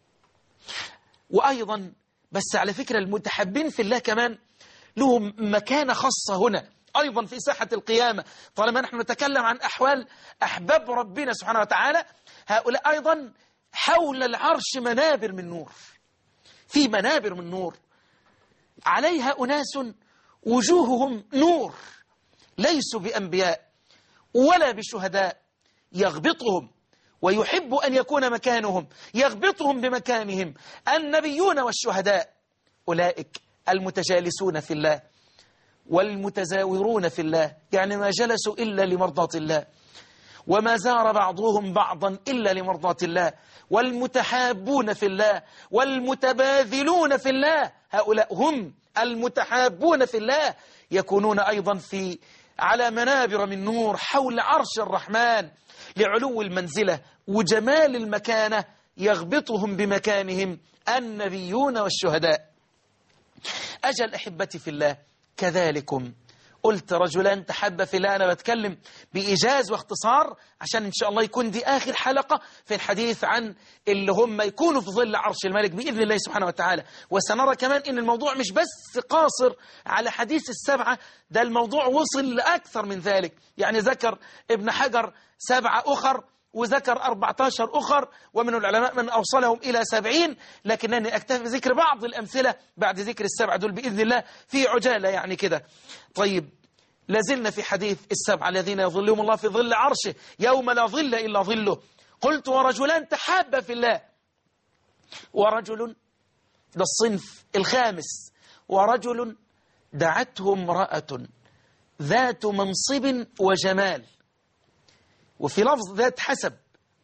وأيضا بس على فكرة المتحابين في الله كمان لهم مكانة خاصة هنا أيضا في ساحة القيامة. طالما نحن نتكلم عن أحوال أحباب ربنا سبحانه وتعالى، هؤلاء أيضا حول العرش منابر من نور، في منابر من نور عليها أناس وجوههم نور، ليسوا بأنبياء ولا بشهداء، يغبطهم ويحب أن يكون مكانهم، يغبطهم بمكانهم النبيون والشهداء. أولئك المتجالسون في الله والمتزاورون في الله، يعني ما جلسوا إلا لمرضاة الله، وما زار بعضهم بعضا إلا لمرضاة الله، والمتحابون في الله والمتباذلون في الله. هؤلاء هم المتحابون في الله، يكونون أيضا على منابر من نور حول عرش الرحمن لعلو المنزلة وجمال المكانة، يغبطهم بمكانهم النبيون والشهداء. أجل أحبتي في الله، كذلكم قلت رجلان تحب في الله. أنا بتكلم بإيجاز واختصار عشان إن شاء الله يكون دي آخر حلقة في الحديث عن اللي هم يكونوا في ظل عرش الملك بإذن الله سبحانه وتعالى. وسنرى كمان إن الموضوع مش بس قاصر على حديث السبعة، ده الموضوع وصل لأكثر من ذلك. يعني ذكر ابن حجر 7 أخر وذكر 14 أخر، ومن العلماء من أوصلهم إلى 70، لكنني أكتفي بذكر بعض الأمثلة بعد ذكر ال7 دول بإذن الله في عجالة يعني كده. طيب، لازلنا في حديث السبعة الذين يظلهم الله في ظل عرشه يوم لا ظل إلا ظله. قلت ورجلان تحابا في الله. ورجل، ده الصنف الخامس، ورجل دعته امرأة ذات منصب وجمال، وفي لفظ ذات حسب،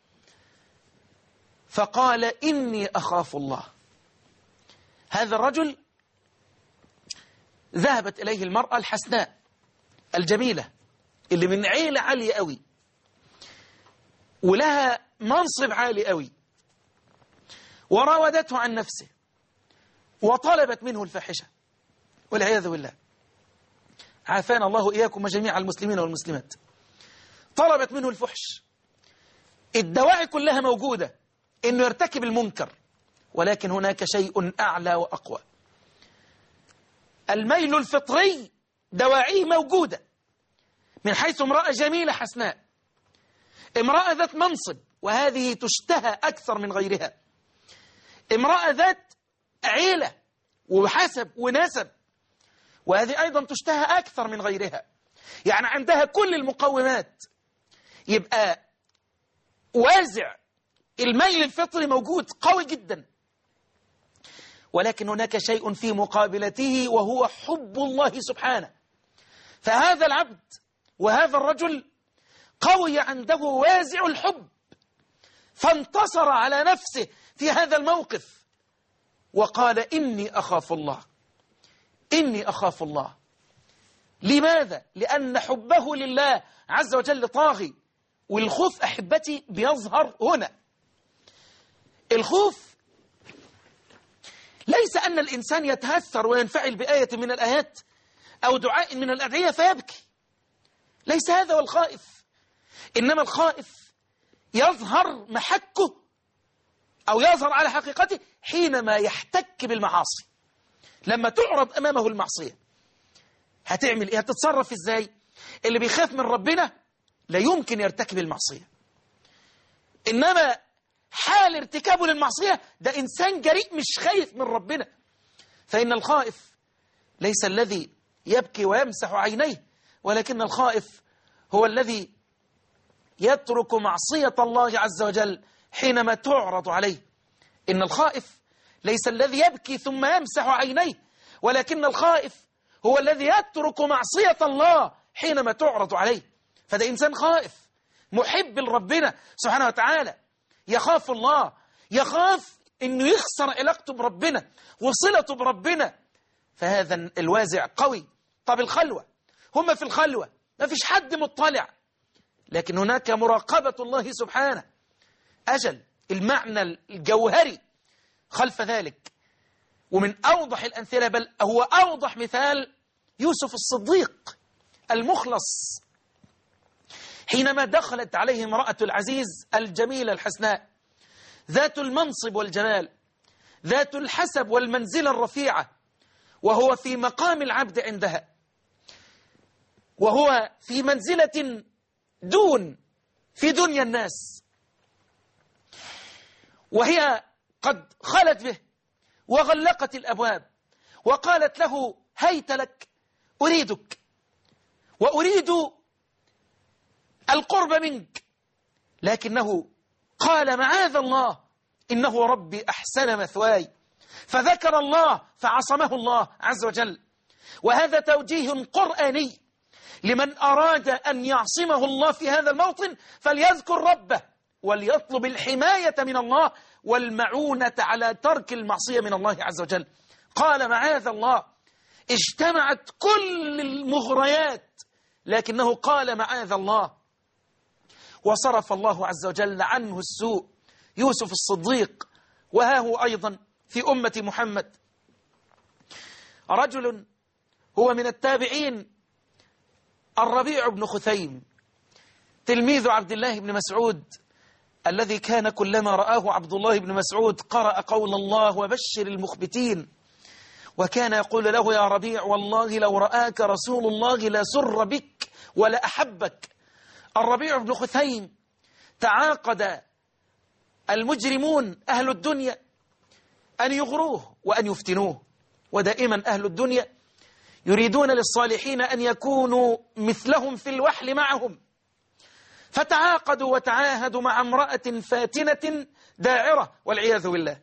فقال إني أخاف الله. هذا الرجل ذهبت إليه المرأة الحسناء الجميلة اللي من عيلة عالية قوي ولها منصب عالي قوي، وراودته عن نفسه وطلبت منه الفاحشة والعياذ بالله، عافانا الله إياكم وجميع المسلمين والمسلمات. طلبت منه الفحش، الدواعي كلها موجودة إنه يرتكب المنكر، ولكن هناك شيء أعلى وأقوى. الميل الفطري دواعيه موجودة، من حيث امرأة جميلة حسناء، امرأة ذات منصب، وهذه تشتهى أكثر من غيرها، امرأة ذات عيلة وحسب ونسب، وهذه أيضا تشتهى أكثر من غيرها، يعني عندها كل المقومات، يبقى وازع الميل الفطري موجود قوي جدا. ولكن هناك شيء في مقابلته وهو حب الله سبحانه. فهذا العبد وهذا الرجل قوي عنده وازع الحب، فانتصر على نفسه في هذا الموقف وقال إني أخاف الله، إني أخاف الله. لماذا؟ لأن حبه لله عز وجل طاغي. والخوف أحبتي بيظهر هنا. الخوف ليس أن الإنسان يتأثر وينفعل بآية من الآيات أو دعاء من الأدعية فيبكي، ليس هذا هو الخائف. إنما الخائف يظهر محكه أو يظهر على حقيقته حينما يحتك بالمعاصي. لما تعرض أمامه المعصية هتعمل إيه؟ هتتصرف إزاي؟ اللي بيخاف من ربنا لا يمكن يرتكب المعصية، إنما حال ارتكابه للمعصية ده إنسان جريء مش خايف من ربنا. فإن الخائف ليس الذي يبكي ويمسح عينيه، ولكن الخائف هو الذي يترك معصية الله عز وجل حينما تعرض عليه. إن الخائف ليس الذي يبكي ثم يمسح عينيه، ولكن الخائف هو الذي يترك معصية الله حينما تعرض عليه. فده إنسان خائف محب لربنا سبحانه وتعالى، يخاف الله، يخاف إنه يخسر علاقته بربنا وصلته بربنا. فهذا الوازع قوي. طب الخلوة، هم في الخلوة ما فيش حد مطلع، لكن هناك مراقبة الله سبحانه. أجل المعنى الجوهري خلف ذلك. ومن أوضح الأمثلة، بل هو أوضح مثال، يوسف الصديق المخلص، حينما دخلت عليه امرأة العزيز الجميلة الحسناء ذات المنصب والجمال، ذات الحسب والمنزلة الرفيعة، وهو في مقام العبد عندها، وهو في منزلة دون في دنيا الناس، وهي قد خلت به وغلقت الأبواب وقالت له هيت لك، أريدك وأريد القرب منك، لكنه قال معاذ الله إنه ربي أحسن مثواي، فذكر الله فعصمه الله عز وجل. وهذا توجيه قرآني لمن أراد أن يعصمه الله في هذا الموطن، فليذكر ربه وليطلب الحماية من الله والمعونة على ترك المعصية من الله عز وجل. قال معاذ الله، اجتمعت كل المغريات لكنه قال معاذ الله، وصرف الله عز وجل عنه السوء. يوسف الصديق، وها هو أيضا في أمة محمد رجل هو من التابعين، الربيع بن خثيم تلميذ عبد الله بن مسعود، الذي كان كلما رآه عبد الله بن مسعود قرأ قول الله وبشر المخبتين، وكان يقول له يا ربيع والله لو رآك رسول الله لسر بك ولا أحبك. الربيع بن خثيم تعاقد المجرمون أهل الدنيا أن يغروه وأن يفتنوه، ودائما أهل الدنيا يريدون للصالحين أن يكونوا مثلهم في الوحل معهم، فتعاقدوا وتعاهدوا مع امرأة فاتنة داعرة والعياذ بالله،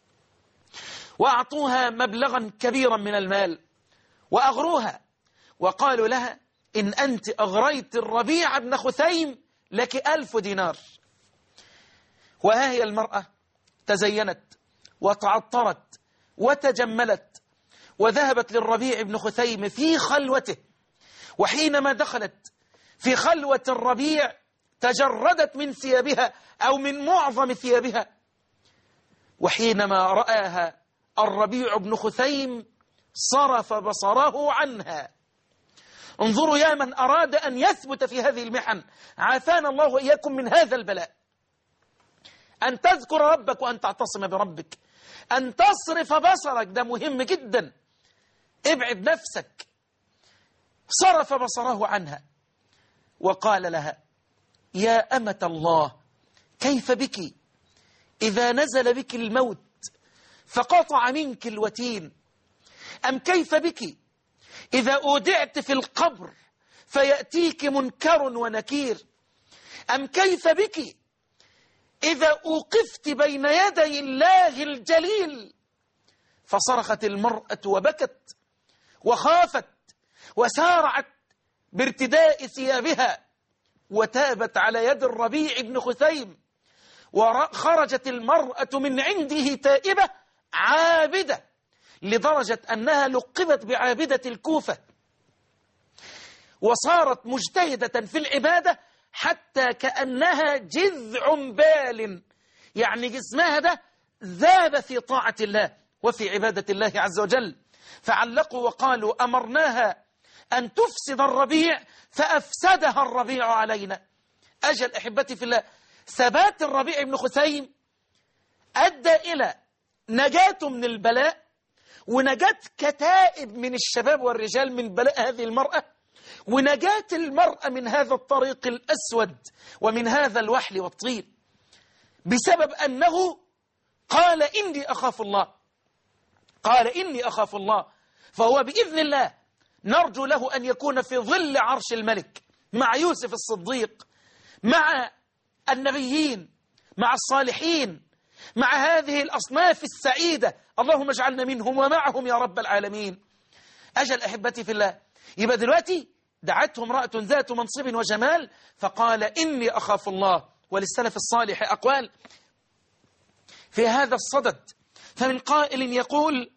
وأعطوها مبلغا كبيرا من المال وأغروها، وقالوا لها إن أنت أغريت الربيع بن خثيم لك 1000 دينار. وها هي المرأة تزينت وتعطرت وتجملت وذهبت للربيع بن خثيم في خلوته، وحينما دخلت في خلوة الربيع تجردت من ثيابها أو من معظم ثيابها، وحينما رآها الربيع بن خثيم صرف بصره عنها. انظروا يا من أراد أن يثبت في هذه المحن، عافانا الله وإياكم من هذا البلاء، أن تذكر ربك وأن تعتصم بربك، أن تصرف بصرك، ده مهم جدا، ابعد نفسك. صرف بصره عنها وقال لها يا أمة الله كيف بك إذا نزل بك الموت فقطع منك الوتين، أم كيف بك إذا أودعت في القبر فيأتيك منكر ونكير، أم كيف بك إذا أوقفت بين يدي الله الجليل. فصرخت المرأة وبكت وخافت وسارعت بارتداء ثيابها وتابت على يد الربيع بن خثيم، وخرجت المرأة من عنده تائبة عابدة، لدرجة أنها لقبت بعابدة الكوفة، وصارت مجتهدة في العبادة حتى كأنها جذع بال، يعني جسمها ده ذاب في طاعة الله وفي عبادة الله عز وجل. فعلقوا وقالوا أمرناها أن تفسد الربيع فأفسدها الربيع علينا. أجل أحبتي في الله، ثبات الربيع بن خثيم أدى إلى نجاته من البلاء ونجاة كتائب من الشباب والرجال من بلاء هذه المرأة، ونجاة المرأة من هذا الطريق الأسود ومن هذا الوحل والطين، بسبب أنه قال إني أخاف الله، قال إني أخاف الله. فهو بإذن الله نرجو له أن يكون في ظل عرش الملك مع يوسف الصديق، مع النبيين، مع الصالحين، مع هذه الأصناف السعيدة، اللهم اجعلنا منهم ومعهم يا رب العالمين. أجل أحبتي في الله، يبقى دلوقتي دعته امرأة ذات منصب وجمال فقال إني أخاف الله. وللسلف الصالح أقوال في هذا الصدد، فمن قائل يقول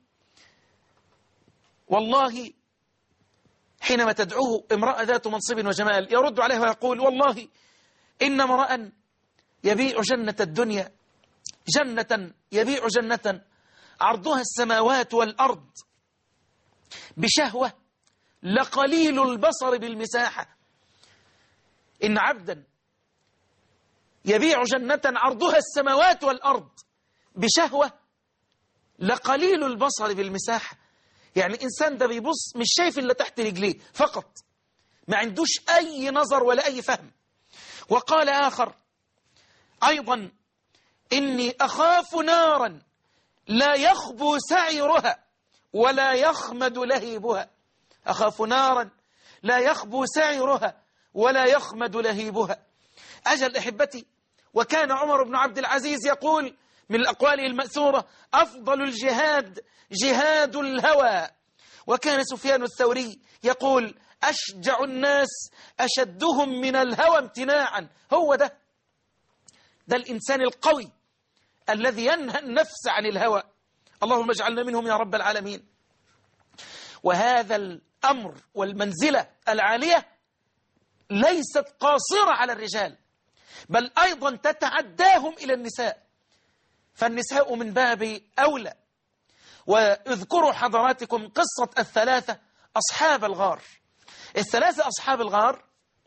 والله حينما تدعوه امرأة ذات منصب وجمال يرد عليه ويقول والله إن امرأ يبيع جنة الدنيا، جنة يبيع جنة عرضها السماوات والأرض بشهوة لقليل البصر بالمساحة. إن عبدا يبيع جنة عرضها السماوات والأرض بشهوة لقليل البصر بالمساحة، يعني إنسان ده بيبص مش شايف إلا تحت رجليه فقط، ما عندوش أي نظر ولا أي فهم. وقال آخر أيضا إني أخاف نارا لا يخبو سعيرها ولا يخمد لهيبها، أخاف نارا لا يخبو سعيرها ولا يخمد لهيبها. أجل أحبتي، وكان عمر بن عبد العزيز يقول من الأقوال المأثورة أفضل الجهاد جهاد الهوى. وكان سفيان الثوري يقول أشجع الناس أشدهم من الهوى امتناعا. هو ده الإنسان القوي الذي ينهى النفس عن الهوى، اللهم اجعلنا منهم يا رب العالمين. وهذا الأمر والمنزلة العالية ليست قاصرة على الرجال، بل أيضا تتعداهم إلى النساء، فالنساء من باب أولى. واذكروا حضراتكم قصة الثلاثة أصحاب الغار. الثلاثة أصحاب الغار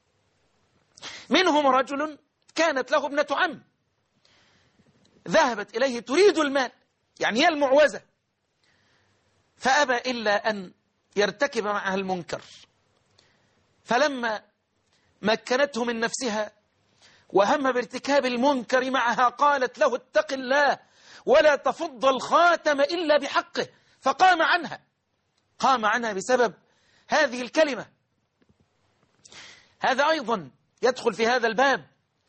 منهم رجل كانت له ابنة عم، ذهبت إليه تريد المال، يعني هي المعوزة، فأبى إلا أن يرتكب معها المنكر. فلما مكنته من نفسها وهم بارتكاب المنكر معها قالت له اتق الله ولا تفض الخاتم إلا بحقه، فقام عنها، قام عنها بسبب هذه الكلمة. هذا أيضا يدخل في هذا الباب.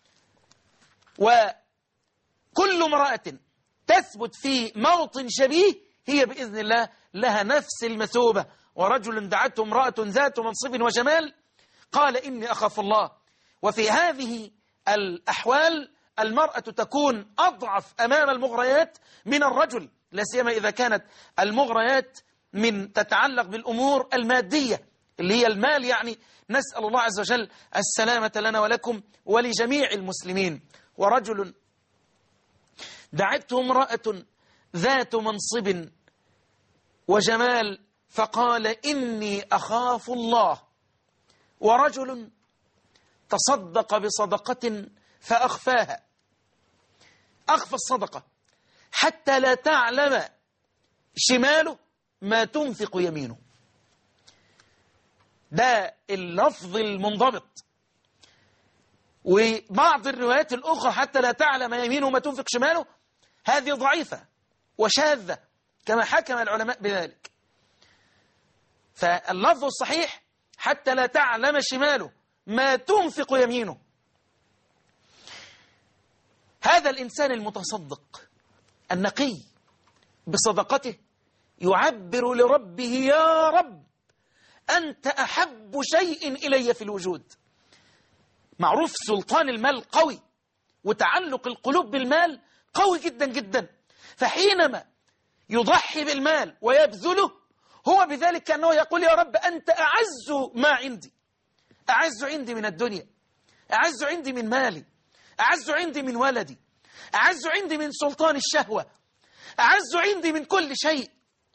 وكل امرأة تثبت في موطن شبيه هي بإذن الله لها نفس المثوبة. ورجل دعته امرأة ذات منصب وجمال قال إني أخاف الله. وفي هذه الأحوال المرأة تكون أضعف أمام المغريات من الرجل، لا سيما إذا كانت المغريات من تتعلق بالأمور المادية اللي هي المال. يعني نسأل الله عز وجل السلامة لنا ولكم ولجميع المسلمين. ورجل دعته امرأة ذات منصب وجمال فقال إني أخاف الله. ورجل تصدق بصدقة فأخفاها، أخفى الصدقة حتى لا تعلم شماله ما تنفق يمينه. ده اللفظ المنضبط. وبعض الروايات الأخرى حتى لا تعلم يمينه ما تنفق شماله، هذه ضعيفة وشاذة كما حكم العلماء بذلك. فاللفظ الصحيح حتى لا تعلم شماله ما تنفق يمينه. هذا الإنسان المتصدق النقي بصدقته يعبر لربه يا رب أنت أحب شيء إلي في الوجود. معروف سلطان المال قوي وتعلق القلوب بالمال قوي جدا جدا. فحينما يضحي بالمال ويبذله هو بذلك كأنه يقول يا رب أنت أعز ما عندي، أعز عندي من الدنيا، أعز عندي من مالي، أعز عندي من ولدي، أعز عندي من سلطان الشهوة، أعز عندي من كل شيء.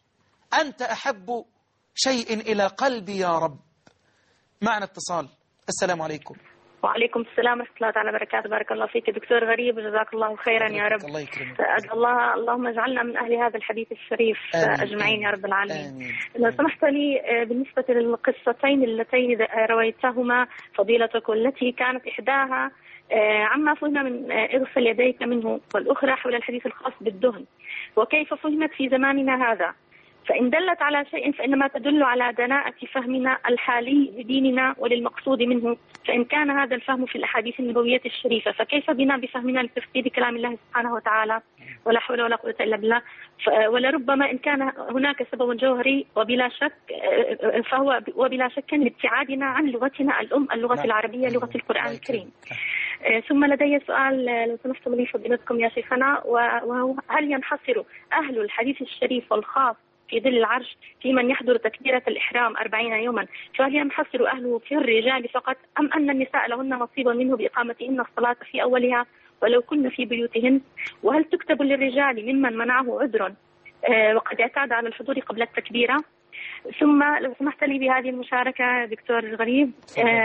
أنت أحب شيء إلى قلبي يا رب. معنا اتصال. السلام عليكم. وعليكم السلام ورحمة الله تعالى وبركاته. بارك الله فيك دكتور غريب وجزاك الله خيرا يا رب. الله يكرمك. اللهم اجعلنا من أهل هذا الحديث الشريف أجمعين يا رب العالمين. لو سمحت لي بالنسبة للقصتين اللتين رويتهما فضيلتك، والتي كانت إحداها عما فهم من اغسل يديك منه، والأخرى حول الحديث الخاص بالدهن، وكيف فهمت في زماننا هذا. فإن دلت على شيء فإنما تدل على دناءة فهمنا الحالي لديننا وللمقصود منه. فإن كان هذا الفهم في الأحاديث النبوية الشريفة فكيف بنا بفهمنا لتفسير كلام الله سبحانه وتعالى؟ ولا حول ولا قوة إلا بالله. ولربما إن كان هناك سبب جوهري وبلا شك فهو وبلا شك لابتعادنا عن لغتنا الأم اللغة العربية لغة القرآن الكريم. ثم لدي سؤال لو سمحتم لي فضيلتكم يا شيخنا، وهو هل ينحصر أهل الحديث الشريف والخاص في ظل العرش في من يحضر تكبيرة الإحرام 40 يوما، فهل ينحصر أهله في الرجال فقط أم أن النساء لهن نصيب منه بإقامتهن الصلاة في أولها ولو كن في بيوتهن؟ وهل تكتب للرجال ممن منعه عذر وقد اعتاد على الحضور قبل التكبيرة؟ ثم لو سمحت لي بهذه المشاركة دكتور غريب،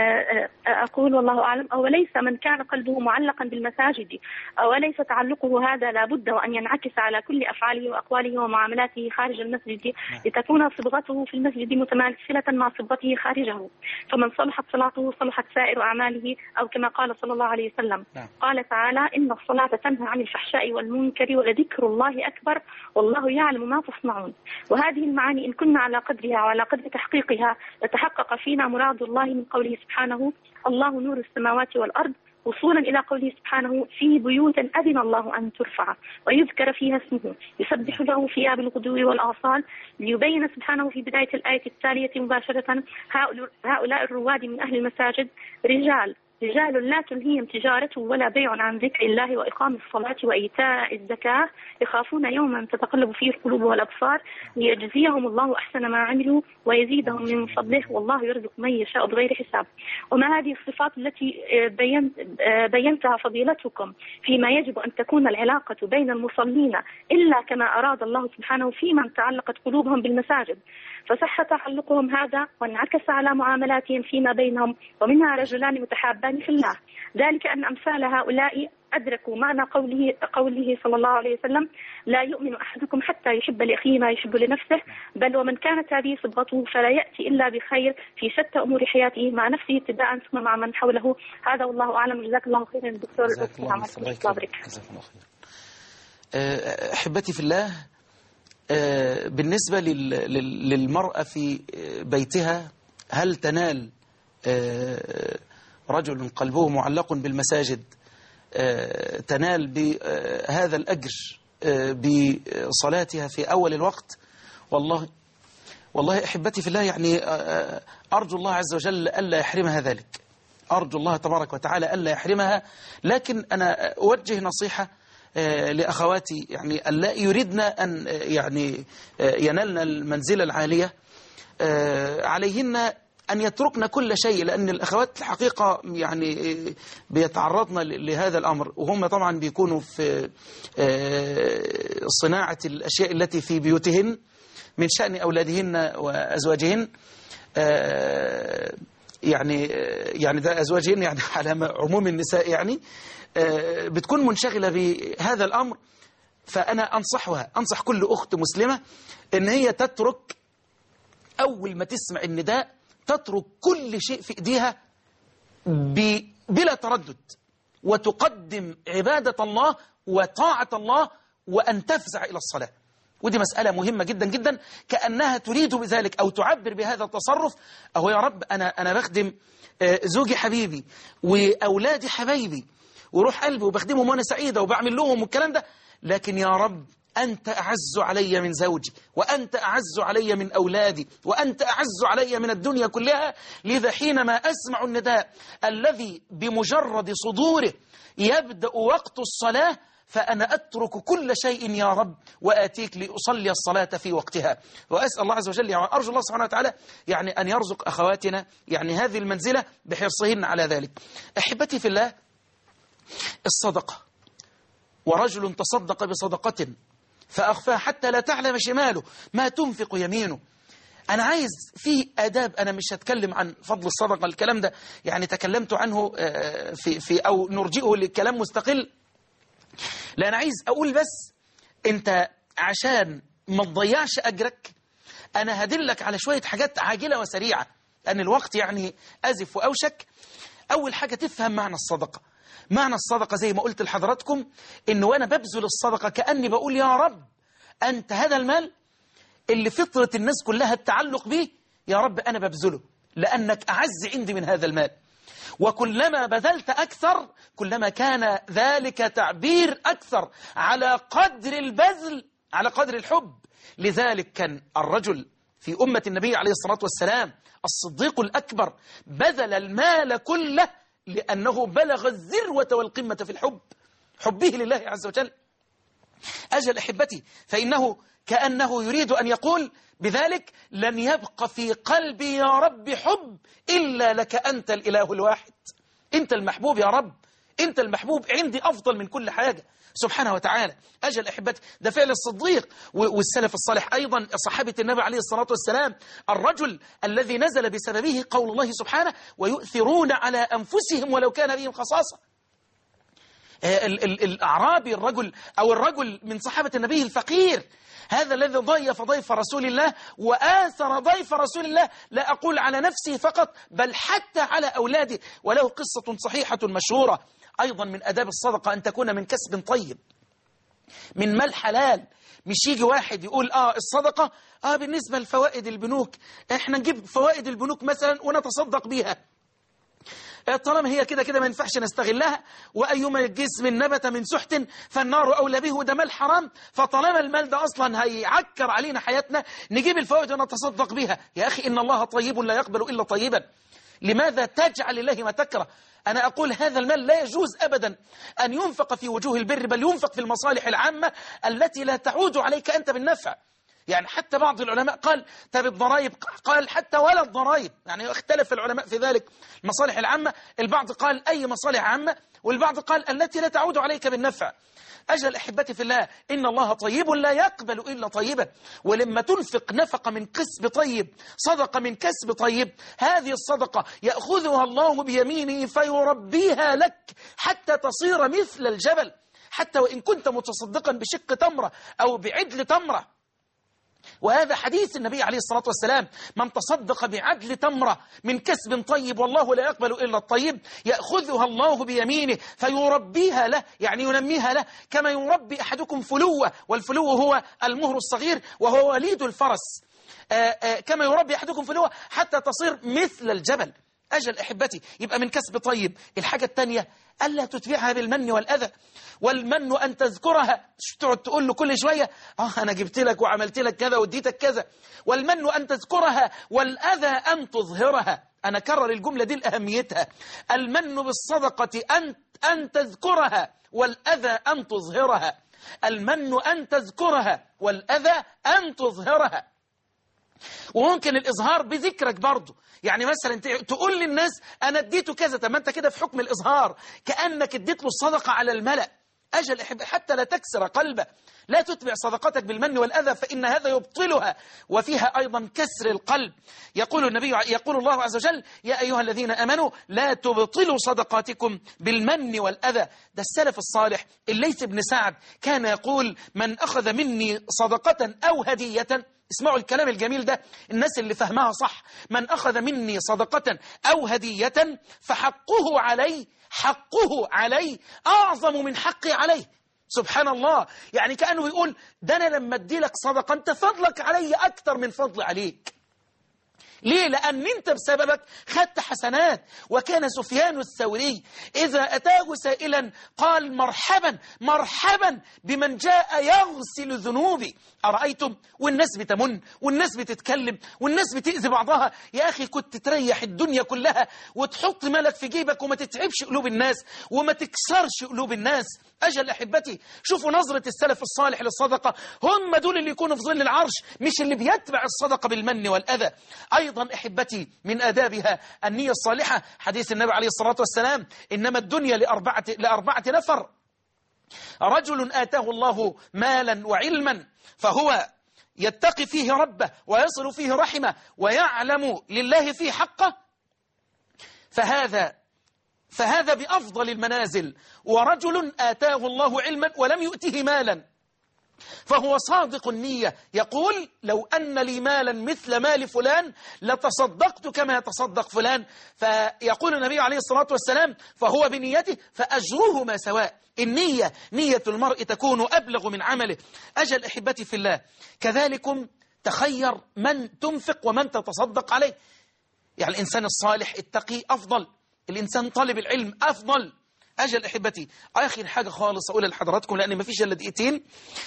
أقول والله أعلم، أوليس من كان قلبه معلقا بالمساجد أوليس تعلقه هذا لابد وأن ينعكس على كل أفعاله وأقواله ومعاملاته خارج المسجد لتكون صبغته في المسجد متماثلة مع صبغته خارجه، فمن صلحت صلاته صلحت سائر أعماله، أو كما قال صلى الله عليه وسلم قال تعالى إن الصلاة تنهى عن الفحشاء والمنكر ولذكر الله أكبر والله يعلم ما تصنعون. وهذه المعاني إن كنا على قدرها وعلى قدر تحقيقها لتحقق فينا مراد الله من قوله سبحانه الله نور السماوات والأرض، وصولا إلى قوله سبحانه في بيوت أذن الله أن ترفع ويذكر فيها اسمه يسبح له فيها بالغدو والآصال، ليبين سبحانه في بداية الآية التالية مباشرة هؤلاء الرواد من أهل المساجد رجال لا تلهيهم تجارة ولا بيع عن ذكر الله وإقام الصلاة وإيتاء الزكاة يخافون يوما تتقلب فيه القلوب والأبصار ليجزيهم الله أحسن ما عملوا ويزيدهم من فضله والله يرزق من يشاء بغير حساب. وما هذه الصفات التي بينتها فضيلتكم فيما يجب أن تكون العلاقة بين المصلين إلا كما أراد الله سبحانه في من تعلقت قلوبهم بالمساجد، فصح تعلقهم هذا وانعكس على معاملاتهم فيما بينهم، ومنها رجلان متحابان في الله، ذلك أن أمثال هؤلاء أدركوا معنى قوله صلى الله عليه وسلم لا يؤمن أحدكم حتى يحب لأخيه ما يحب لنفسه، بل ومن كانت هذه صبغته فلا يأتي إلا بخير في شتى أمور حياته مع نفسه ابتداء ثم مع من حوله. هذا والله أعلم. جزاك الله خيرا دكتور. أحبتي في الله، بالنسبة للمرأة في بيتها هل تنال رجل قلبه معلق بالمساجد تنال بهذا الأجر بصلاتها في أول الوقت؟ والله أحبتي في الله، يعني أرجو الله عز وجل ألا يحرمها ذلك، أرجو الله تبارك وتعالى ألا يحرمها. لكن أنا أوجه نصيحة لأخواتي، يعني ألا يريدن أن يعني ينالن المنزلة العالية، عليهن أن يتركن كل شيء، لأن الأخوات الحقيقة يعني بيتعرضن لهذا الأمر، وهم طبعا بيكونوا في صناعة الأشياء التي في بيوتهن من شأن أولادهن وأزواجهن، يعني ده أزواجهن يعني على عموم النساء، يعني بتكون منشغلة بهذا الأمر. فأنا أنصح كل أخت مسلمة إن هي تترك أول ما تسمع النداء، تترك كل شيء في إيديها بلا تردد، وتقدم عبادة الله وطاعة الله، وأن تفزع إلى الصلاة. ودي مسألة مهمة جدا جدا، كأنها تريد بذلك أو تعبر بهذا التصرف: أهو يا رب أنا بخدم زوجي حبيبي وأولادي حبايبي وروح قلبي، وبخدمهم وأنا سعيدة وبعمل لهم والكلام ده، لكن يا رب أنت أعز علي من زوجي، وأنت أعز علي من أولادي، وأنت أعز علي من الدنيا كلها. لذا حينما أسمع النداء الذي بمجرد صدوره يبدأ وقت الصلاة، فأنا أترك كل شيء يا رب وآتيك لأصلي الصلاة في وقتها. وأسأل الله عز وجل، يعني أرجو الله سبحانه وتعالى يعني أن يرزق أخواتنا يعني هذه المنزلة بحرصهن على ذلك. أحبتي في الله، الصدقة، ورجل تصدق بصدقة فأخفاها حتى لا تعلم شماله ما تنفق يمينه. أنا عايز في آداب، أنا مش هتكلم عن فضل الصدقة، الكلام ده يعني تكلمت عنه في أو نرجئه لكلام مستقل. لا، أنا عايز أقول بس أنت عشان ما تضيعش أجرك، أنا هدلك على شوية حاجات عاجلة وسريعة لأن الوقت يعني أزف وأوشك. أول حاجة تفهم معنى الصدقة. معنى الصدقة زي ما قلت لحضراتكم، إن وأنا ببذل الصدقة كأني بقول يا رب أنت هذا المال اللي فطرة الناس كلها التعلق به، يا رب أنا ببذله لأنك أعز عندي من هذا المال. وكلما بذلت أكثر كلما كان ذلك تعبير أكثر على قدر البذل، على قدر الحب. لذلك كان الرجل في أمة النبي عليه الصلاة والسلام الصديق الأكبر بذل المال كله لأنه بلغ الذروة والقمة في الحب، حبه لله عز وجل. أجل أحبتي، فإنه كأنه يريد أن يقول بذلك: لن يبقى في قلبي يا رب حب إلا لك أنت الإله الواحد، أنت المحبوب يا رب، أنت المحبوب عندي أفضل من كل حاجة سبحانه وتعالى. أجل أحبتي، ده فعل الصديق والسلف الصالح أيضا، صحابة النبي عليه الصلاة والسلام. الرجل الذي نزل بسببه قول الله سبحانه: ويؤثرون على أنفسهم ولو كان بهم خصاصة. الأعرابي، الرجل أو الرجل من صحابة النبي الفقير، هذا الذي ضيف ضيف رسول الله وآثر ضيف رسول الله، لا أقول على نفسه فقط بل حتى على أولاده. وله قصة صحيحة مشهورة أيضا من أداب الصدقة أن تكون من كسب طيب، من مال حلال. مش يجي واحد يقول الصدقة بالنسبة لفوائد البنوك، احنا نجيب فوائد البنوك مثلا ونتصدق بيها، طالما هي كده كده ما ينفعش نستغلها، وأيما جسم نبت من سحت فالنار أولى به، وده مال حرام، فطالما المال ده أصلا هيعكر علينا حياتنا نجيب الفوائد ونتصدق بها. يا أخي إن الله طيب لا يقبل إلا طيبا، لماذا تجعل لله ما تكره؟ أنا أقول هذا المال لا يجوز أبدا أن ينفق في وجوه البر، بل ينفق في المصالح العامة التي لا تعود عليك أنت بالنفع. يعني حتى بعض العلماء قال طب الضرائب، قال حتى ولا الضرائب، يعني اختلف العلماء في ذلك. المصالح العامة، البعض قال أي مصالح عامة، والبعض قال التي لا تعود عليك بالنفع. أجل أحبتي في الله، إن الله طيب لا يقبل إلا طيبا. ولما تنفق نفقة من كسب طيب، صدقة من كسب طيب، هذه الصدقة يأخذها الله بيمينه فيربيها لك حتى تصير مثل الجبل، حتى وإن كنت متصدقا بشق تمرة أو بعدل تمرة. وهذا حديث النبي عليه الصلاة والسلام: من تصدق بعدل تمرة من كسب طيب والله لا يقبل إلا الطيب، يأخذها الله بيمينه فيربيها له، يعني ينميها له، كما يربي أحدكم فلوة، والفلو هو المهر الصغير وهو وليد الفرس. كما يربي أحدكم فلوة حتى تصير مثل الجبل. أجل أحبتي، يبقى من كسب طيب. الحاجة الثانية ألا تتبعها بالمن والأذى. والمن أن تذكرها، تقعد تقول له كل شوية أنا جبت لك وعملت لك كذا واديتك كذا. والمن أن تذكرها، والأذى أن تظهرها. أنا كرر الجملة دي لأهميتها. المن بالصدقة أن تذكرها، والأذى أن تظهرها. المن أن تذكرها، والأذى أن تظهرها. وممكن الإظهار بذكرك برضه، يعني مثلا تقول للناس أنا اديته كذا، طب ما أنت كده في حكم الإظهار، كأنك اديت له الصدقة على الملأ. أجل حتى لا تكسر قلبه. لا تتبع صدقاتك بالمن والأذى، فإن هذا يبطلها وفيها أيضا كسر القلب. يقول الله عز وجل يا أيها الذين آمنوا لا تبطلوا صدقاتكم بالمن والأذى. ده السلف الصالح الليث بن سعد كان يقول من أخذ مني صدقة أو هدية، اسمعوا الكلام الجميل ده، الناس اللي فهمها صح، من أخذ مني صدقة أو هدية فحقه علي أعظم من حقي عليه. سبحان الله، يعني كأنه يقول ده أنا لما أدي لك صدقة أنت فضلك علي أكتر من فضل عليك. ليه؟ لأن أنت بسببك خدت حسنات. وكان سفيان الثوري إذا أتاه سائلا قال مرحبا بمن جاء يغسل ذنوبي. أرأيتم؟ والناس بتمن والناس بتتكلم والناس بتأذي بعضها. يا أخي كنت تريح الدنيا كلها وتحط مالك في جيبك وما تتعبش قلوب الناس وما تكسرش قلوب الناس. أجل أحبتي، شوفوا نظرة السلف الصالح للصدقة، هم دول اللي يكونوا في ظل العرش، مش اللي بيتبع الصدقة بالمن والأذى. أيضا أحبتي من آدابها النية الصالحة. حديث النبي عليه الصلاة والسلام إنما الدنيا لأربعة نفر: رجل آتاه الله مالا وعلما فهو يتقي فيه ربه ويصل فيه رحمه ويعلم لله فيه حقه، فهذا بأفضل المنازل. ورجل آتاه الله علما ولم يؤته مالا فهو صادق النية يقول لو أن لي مالا مثل مال فلان لتصدقت كما يتصدق فلان. فيقول النبي عليه الصلاة والسلام فهو بنيته فأجرهما سواء. النية، نية المرء تكون أبلغ من عمله. أجل أحبتي في الله، كذلكم تخير من تنفق ومن تتصدق عليه. يعني الإنسان الصالح التقي أفضل، الإنسان طالب العلم أفضل. أجل أحبتي، آخر حاجة خالص أقولها لحضراتكم لأن ما فيش إلا دقيقتين.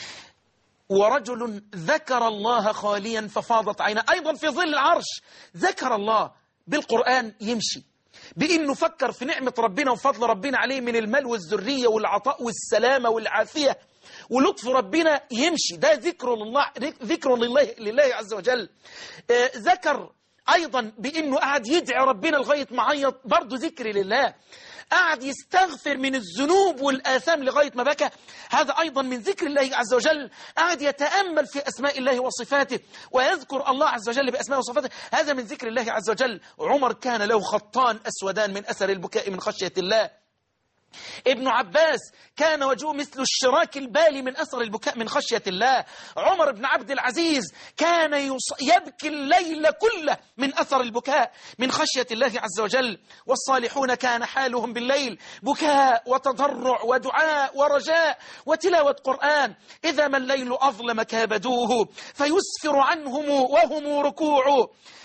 ورجل ذكر الله خاليا ففاضت عينه، أيضا في ظل العرش ذكر الله بالقرآن، يمشي بإنه فكر في نعمة ربنا وفضل ربنا عليه من المال والذرية والعطاء والسلامة والعافية ولطف ربنا، يمشي. ده ذكر لله عز وجل. ذكر أيضا بإنه قاعد يدعي ربنا لغاية ما عيط، برضه ذكر لله. قاعد يستغفر من الذنوب والآثام لغاية ما بكى، هذا أيضا من ذكر الله عز وجل. قاعد يتأمل في أسماء الله وصفاته ويذكر الله عز وجل بأسماء وصفاته، هذا من ذكر الله عز وجل. عمر كان له خطان أسودان من أثر البكاء من خشية الله. ابن عباس كان وجهه مثل الشراك البالي من أثر البكاء من خشية الله. عمر بن عبد العزيز كان يبكي الليل كله من أثر البكاء من خشية الله عز وجل. والصالحون كان حالهم بالليل بكاء وتضرع ودعاء ورجاء وتلاوة قرآن. إذا ما الليل أظلم كابدوه فيسفر عنهم وهم ركوع.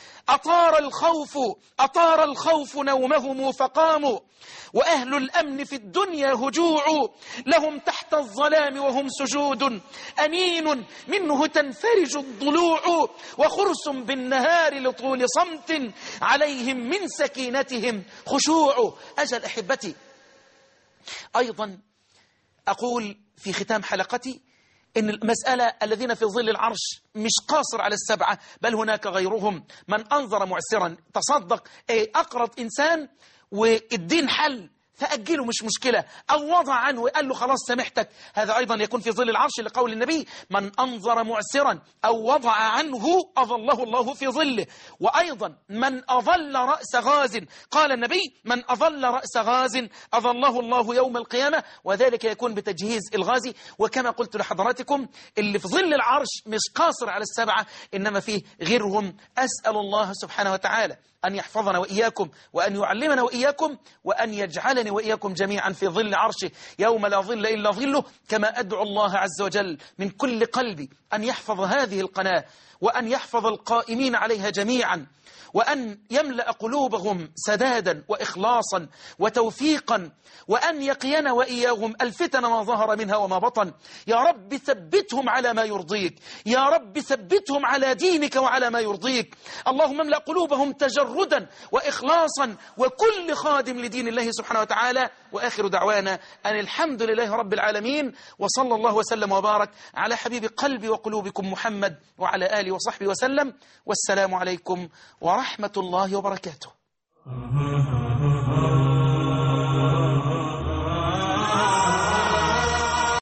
أطار الخوف نومهم فقاموا، وأهل الأمن في الدنيا هجوع، لهم تحت الظلام وهم سجود، أنين منه تنفرج الضلوع، وخرس بالنهار لطول صمت، عليهم من سكينتهم خشوع. أجل أحبتي، أيضا أقول في ختام حلقتي إن المسألة الذين في ظل العرش مش قاصر على السبعة، بل هناك غيرهم. من أنظر معسرا تصدق، أقرض إنسان والدين حل فأجله مش مشكلة، أو وضع عنه وقال له خلاص سامحتك، هذا أيضا يكون في ظل العرش لقول النبي من أنظر معسرا أو وضع عنه أظله الله في ظله. وأيضا من أظل رأس غاز، قال النبي من أظل رأس غاز أظله الله يوم القيامة، وذلك يكون بتجهيز الغازي. وكما قلت لحضراتكم اللي في ظل العرش مش قاصر على السبعة، إنما فيه غيرهم. أسأل الله سبحانه وتعالى أن يحفظنا وإياكم، وأن يعلمنا وإياكم، وأن يجعلني وإياكم جميعا في ظل عرشه يوم لا ظل إلا ظله. كما أدعو الله عز وجل من كل قلبي أن يحفظ هذه القناة، وأن يحفظ القائمين عليها جميعا، وأن يملأ قلوبهم سدادا وإخلاصا وتوفيقا، وأن يقينا وإياهم الفتن ما ظهر منها وما بطن. يا رب ثبتهم على ما يرضيك، يا رب ثبتهم على دينك وعلى ما يرضيك. اللهم املأ قلوبهم تجردا وإخلاصا، وكل خادم لدين الله سبحانه وتعالى. وآخر دعوانا أن الحمد لله رب العالمين، وصلى الله وسلم وبارك على حبيب قلبي وقلوبكم محمد وعلى آله وصحبه وسلم. والسلام عليكم ورحمة الله وبركاته.